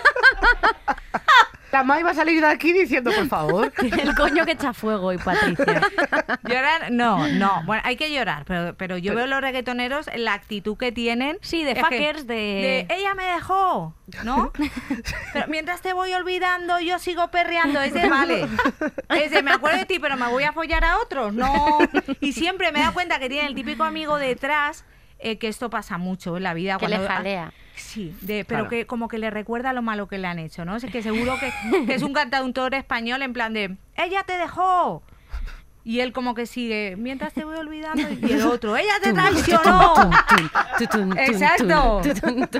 La Mai va a salir de aquí diciendo, por favor. Tiene el coño que echa fuego y Patricia. Llorar, no. Bueno, hay que llorar, pero yo veo los reggaetoneros, la actitud que tienen. Sí, de es fuckers, que- ella me dejó, ¿no? Pero mientras te voy olvidando, yo sigo perreando. Es de vale. Es de me acuerdo de ti, pero me voy a follar a otros. No. Y siempre me da cuenta que tiene el típico amigo detrás. Que esto pasa mucho en la vida. Que le jalea. Sí, pero Claro. que como que le recuerda lo malo que le han hecho, ¿no? Es que seguro que es un cantautor español en plan de ¡ella te dejó! Y él como que sigue, mientras te voy olvidando, y el otro, ¡ella te traicionó! Exacto.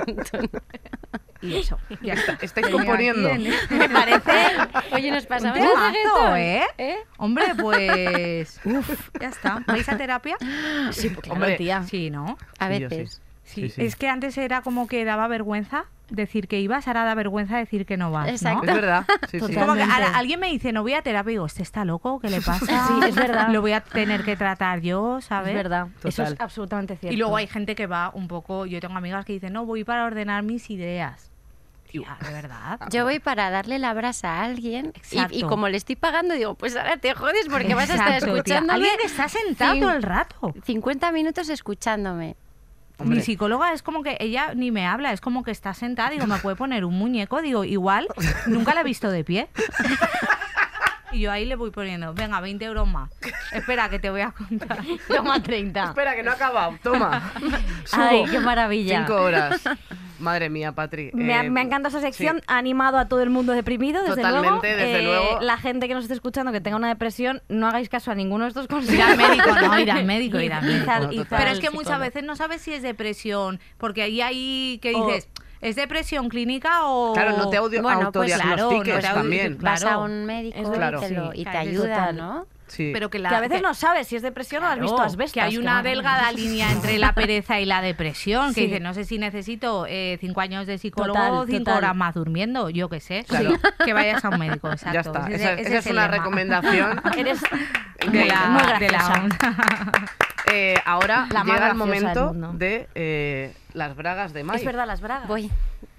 Y eso, ya está. Estáis componiendo. Me parece Oye, nos un pasamos el temazo, reggaetón. ¿eh? Hombre, pues... Uf, ya está. ¿Vais a terapia? Sí, pues claro, Hombre, tía. Sí, ¿no? A Sí, yo veces. Sí. Sí. Es que antes era como que daba vergüenza decir que ibas, ahora da vergüenza decir que no vas, ¿no? Exacto. Es verdad. Sí, sí. Total. Como que Totalmente. ahora alguien me dice, no voy a terapia, y digo, ¿este está loco? ¿Qué le pasa? Sí, es verdad. Lo voy a tener que tratar yo, ¿sabes? Es verdad. Eso es Total. absolutamente cierto. Y luego hay gente que va un poco... Yo tengo amigas que dicen, no, voy para ordenar mis ideas. Tía, de verdad. Yo voy para darle la brasa a alguien Exacto. y como le estoy pagando, digo, pues ahora te jodes porque vas a estar Exacto, tía. escuchándome Alguien que está sentado Sí. todo el rato. 50 minutos escuchándome. Hombre. Mi psicóloga es como que ella ni me habla, es como que está sentada, digo, ¿me puede poner un muñeco? Digo, igual, nunca la he visto de pie. Y yo ahí le voy poniendo, venga, 20 euros más. Espera, que te voy a contar. Toma 30. Espera, que no ha acabado. Toma. Ay, Subo. qué maravilla. 5 horas. Madre mía, Patri. Me ha encantado esa sección, sí. ha animado a todo el mundo deprimido, desde Totalmente, luego. desde luego. La gente que nos esté escuchando que tenga una depresión, no hagáis caso a ninguno de estos consejos. Ir al médico, no, ir al médico, ir al médico. No, total. Pero es que muchas veces no sabes si es depresión, porque ahí hay que dices, ¿es depresión clínica o...? Claro, no te Bueno, pues autodiagnostiques claro, no te también. Claro. Vas a un médico Es y claro. te, Sí, y te claro, ayuda, total. ¿no? Sí. Pero que, Que a veces no sabes si es depresión o has visto asbestas. que hay una delgada línea entre la pereza y la depresión, que Sí. dice, no sé si necesito 5 años de psicólogo Total, o 5 total. horas más durmiendo, yo qué sé. Claro. Que vayas a un médico, exacto. Ya está. Ese Esa es el una lema. recomendación. Eres de la, muy de la graciosa. OMS. Ahora La más llega el graciosa del momento mundo. de las bragas de Mai. Es verdad, las bragas. Voy.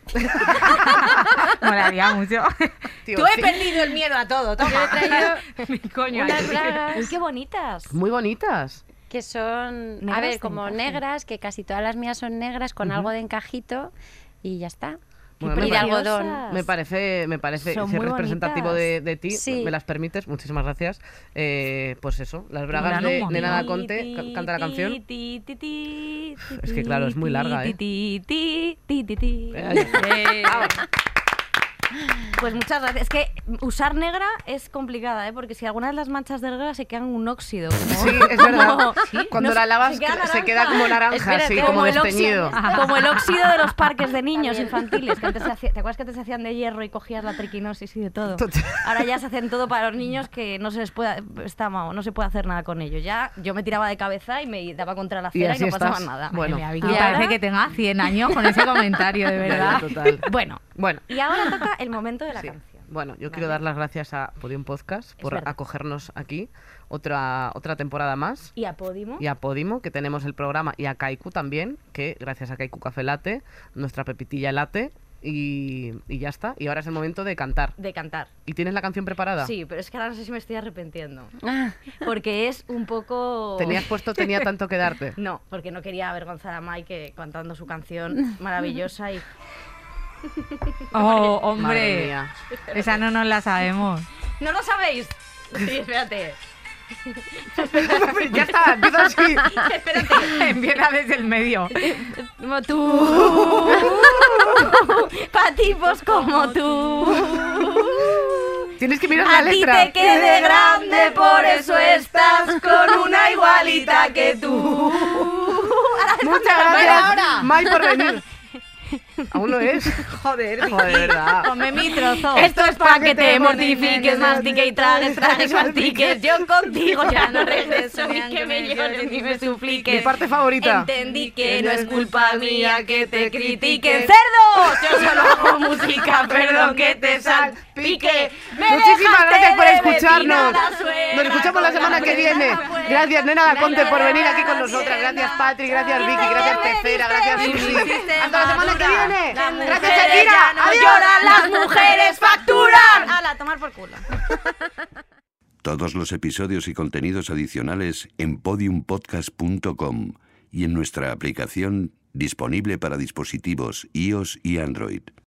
Molaría mucho. Tío, Tú he sí. perdido el miedo a todo, toma. Yo he traído Mi coño. unas ahí. bragas Uy, qué bonitas. Muy bonitas. que son, Negras a ver, de como encaje. negras, que casi todas las mías son negras con algo de encajito y ya está. Bueno, Y de algodón. Me parece, Son si es muy representativo bonitas. de ti, Sí. me las permites, muchísimas gracias. Pues eso, las bragas Duran un de montón. Nena da Conte, canta la canción. Es que, claro, es muy larga, ¿eh? Pues muchas gracias. Es que usar negra es complicada, ¿eh? Porque si algunas de las manchas de negra se quedan un óxido. como- Sí, es verdad. como- Cuando no la sé, lavas se queda se queda naranja. como naranja, Espérate, sí, como el desteñido. óxido- como el óxido de los parques de niños infantiles. Que antes se hacía- ¿te acuerdas que antes se hacían de hierro y cogías la triquinosis y de todo? Total. Ahora ya se hacen todo para los niños que no se les puede, no se puede hacer nada con ellos. Ya yo me tiraba de cabeza y me daba contra la Y acera y, así no pasaba estás. nada. Bueno. Madre mía, Vicky, ¿Y parece ahora? que tenga 100 años con ese comentario, de verdad. Total. Bueno, Bueno, y ahora toca el momento de la sí. canción. Bueno, yo quiero dar las gracias a Podium Podcast por verdad. acogernos aquí otra temporada más. ¿Y a Podimo? Y a Podimo, que tenemos el programa, y a Kaiku también, que gracias a Kaiku Café Latte, nuestra pepitilla latte, y ya está. Y ahora es el momento de cantar. De cantar. ¿Y tienes la canción preparada? Sí, pero es que ahora no sé si me estoy arrepintiendo. Ah, Porque es un poco... ¿Tenías puesto Tenía tanto que darte? No, porque no quería avergonzar a Mike cantando su canción maravillosa y... Oh, Madre hombre. mía. Esa no nos la sabemos. ¿No lo sabéis? Sí, espérate. Ya está, empieza así. Empieza desde el medio. Como tú. Pa' tipos como tú. Tienes que mirar A la ti letra. te quede grande, por eso estás con una igualita que tú. Muchas gracias, Mai, por venir. ¿Aún no es? Joder, Joder, de verdad. Come mi trozo. Esto es pa' que te mortifiques, mastique y tragues, tragues, mastiques. Yo contigo ya no regreso, ni que me llores ni me supliques. Mi parte favorita. Entendí que no es culpa mía que te critiquen. ¡Cerdos! Yo solo hago música, perdón que te salpique. Me Muchísimas dejaste gracias por de escucharnos. vecina la suegra Nos escuchamos la con semana que viene. puerta. Gracias, Nena da Conte, por venir aquí con La nosotras. Gracias, hacienda. Patri. Gracias, Vicky. Gracias, Pecera. Gracias, Susi. Hasta la semana que viene. Las Gracias, mujeres Shakira. ya no Adiós. lloran, las mujeres facturan. ¡Hala, tomar por culo! Todos los episodios y contenidos adicionales en podiumpodcast.com y en nuestra aplicación disponible para dispositivos iOS y Android.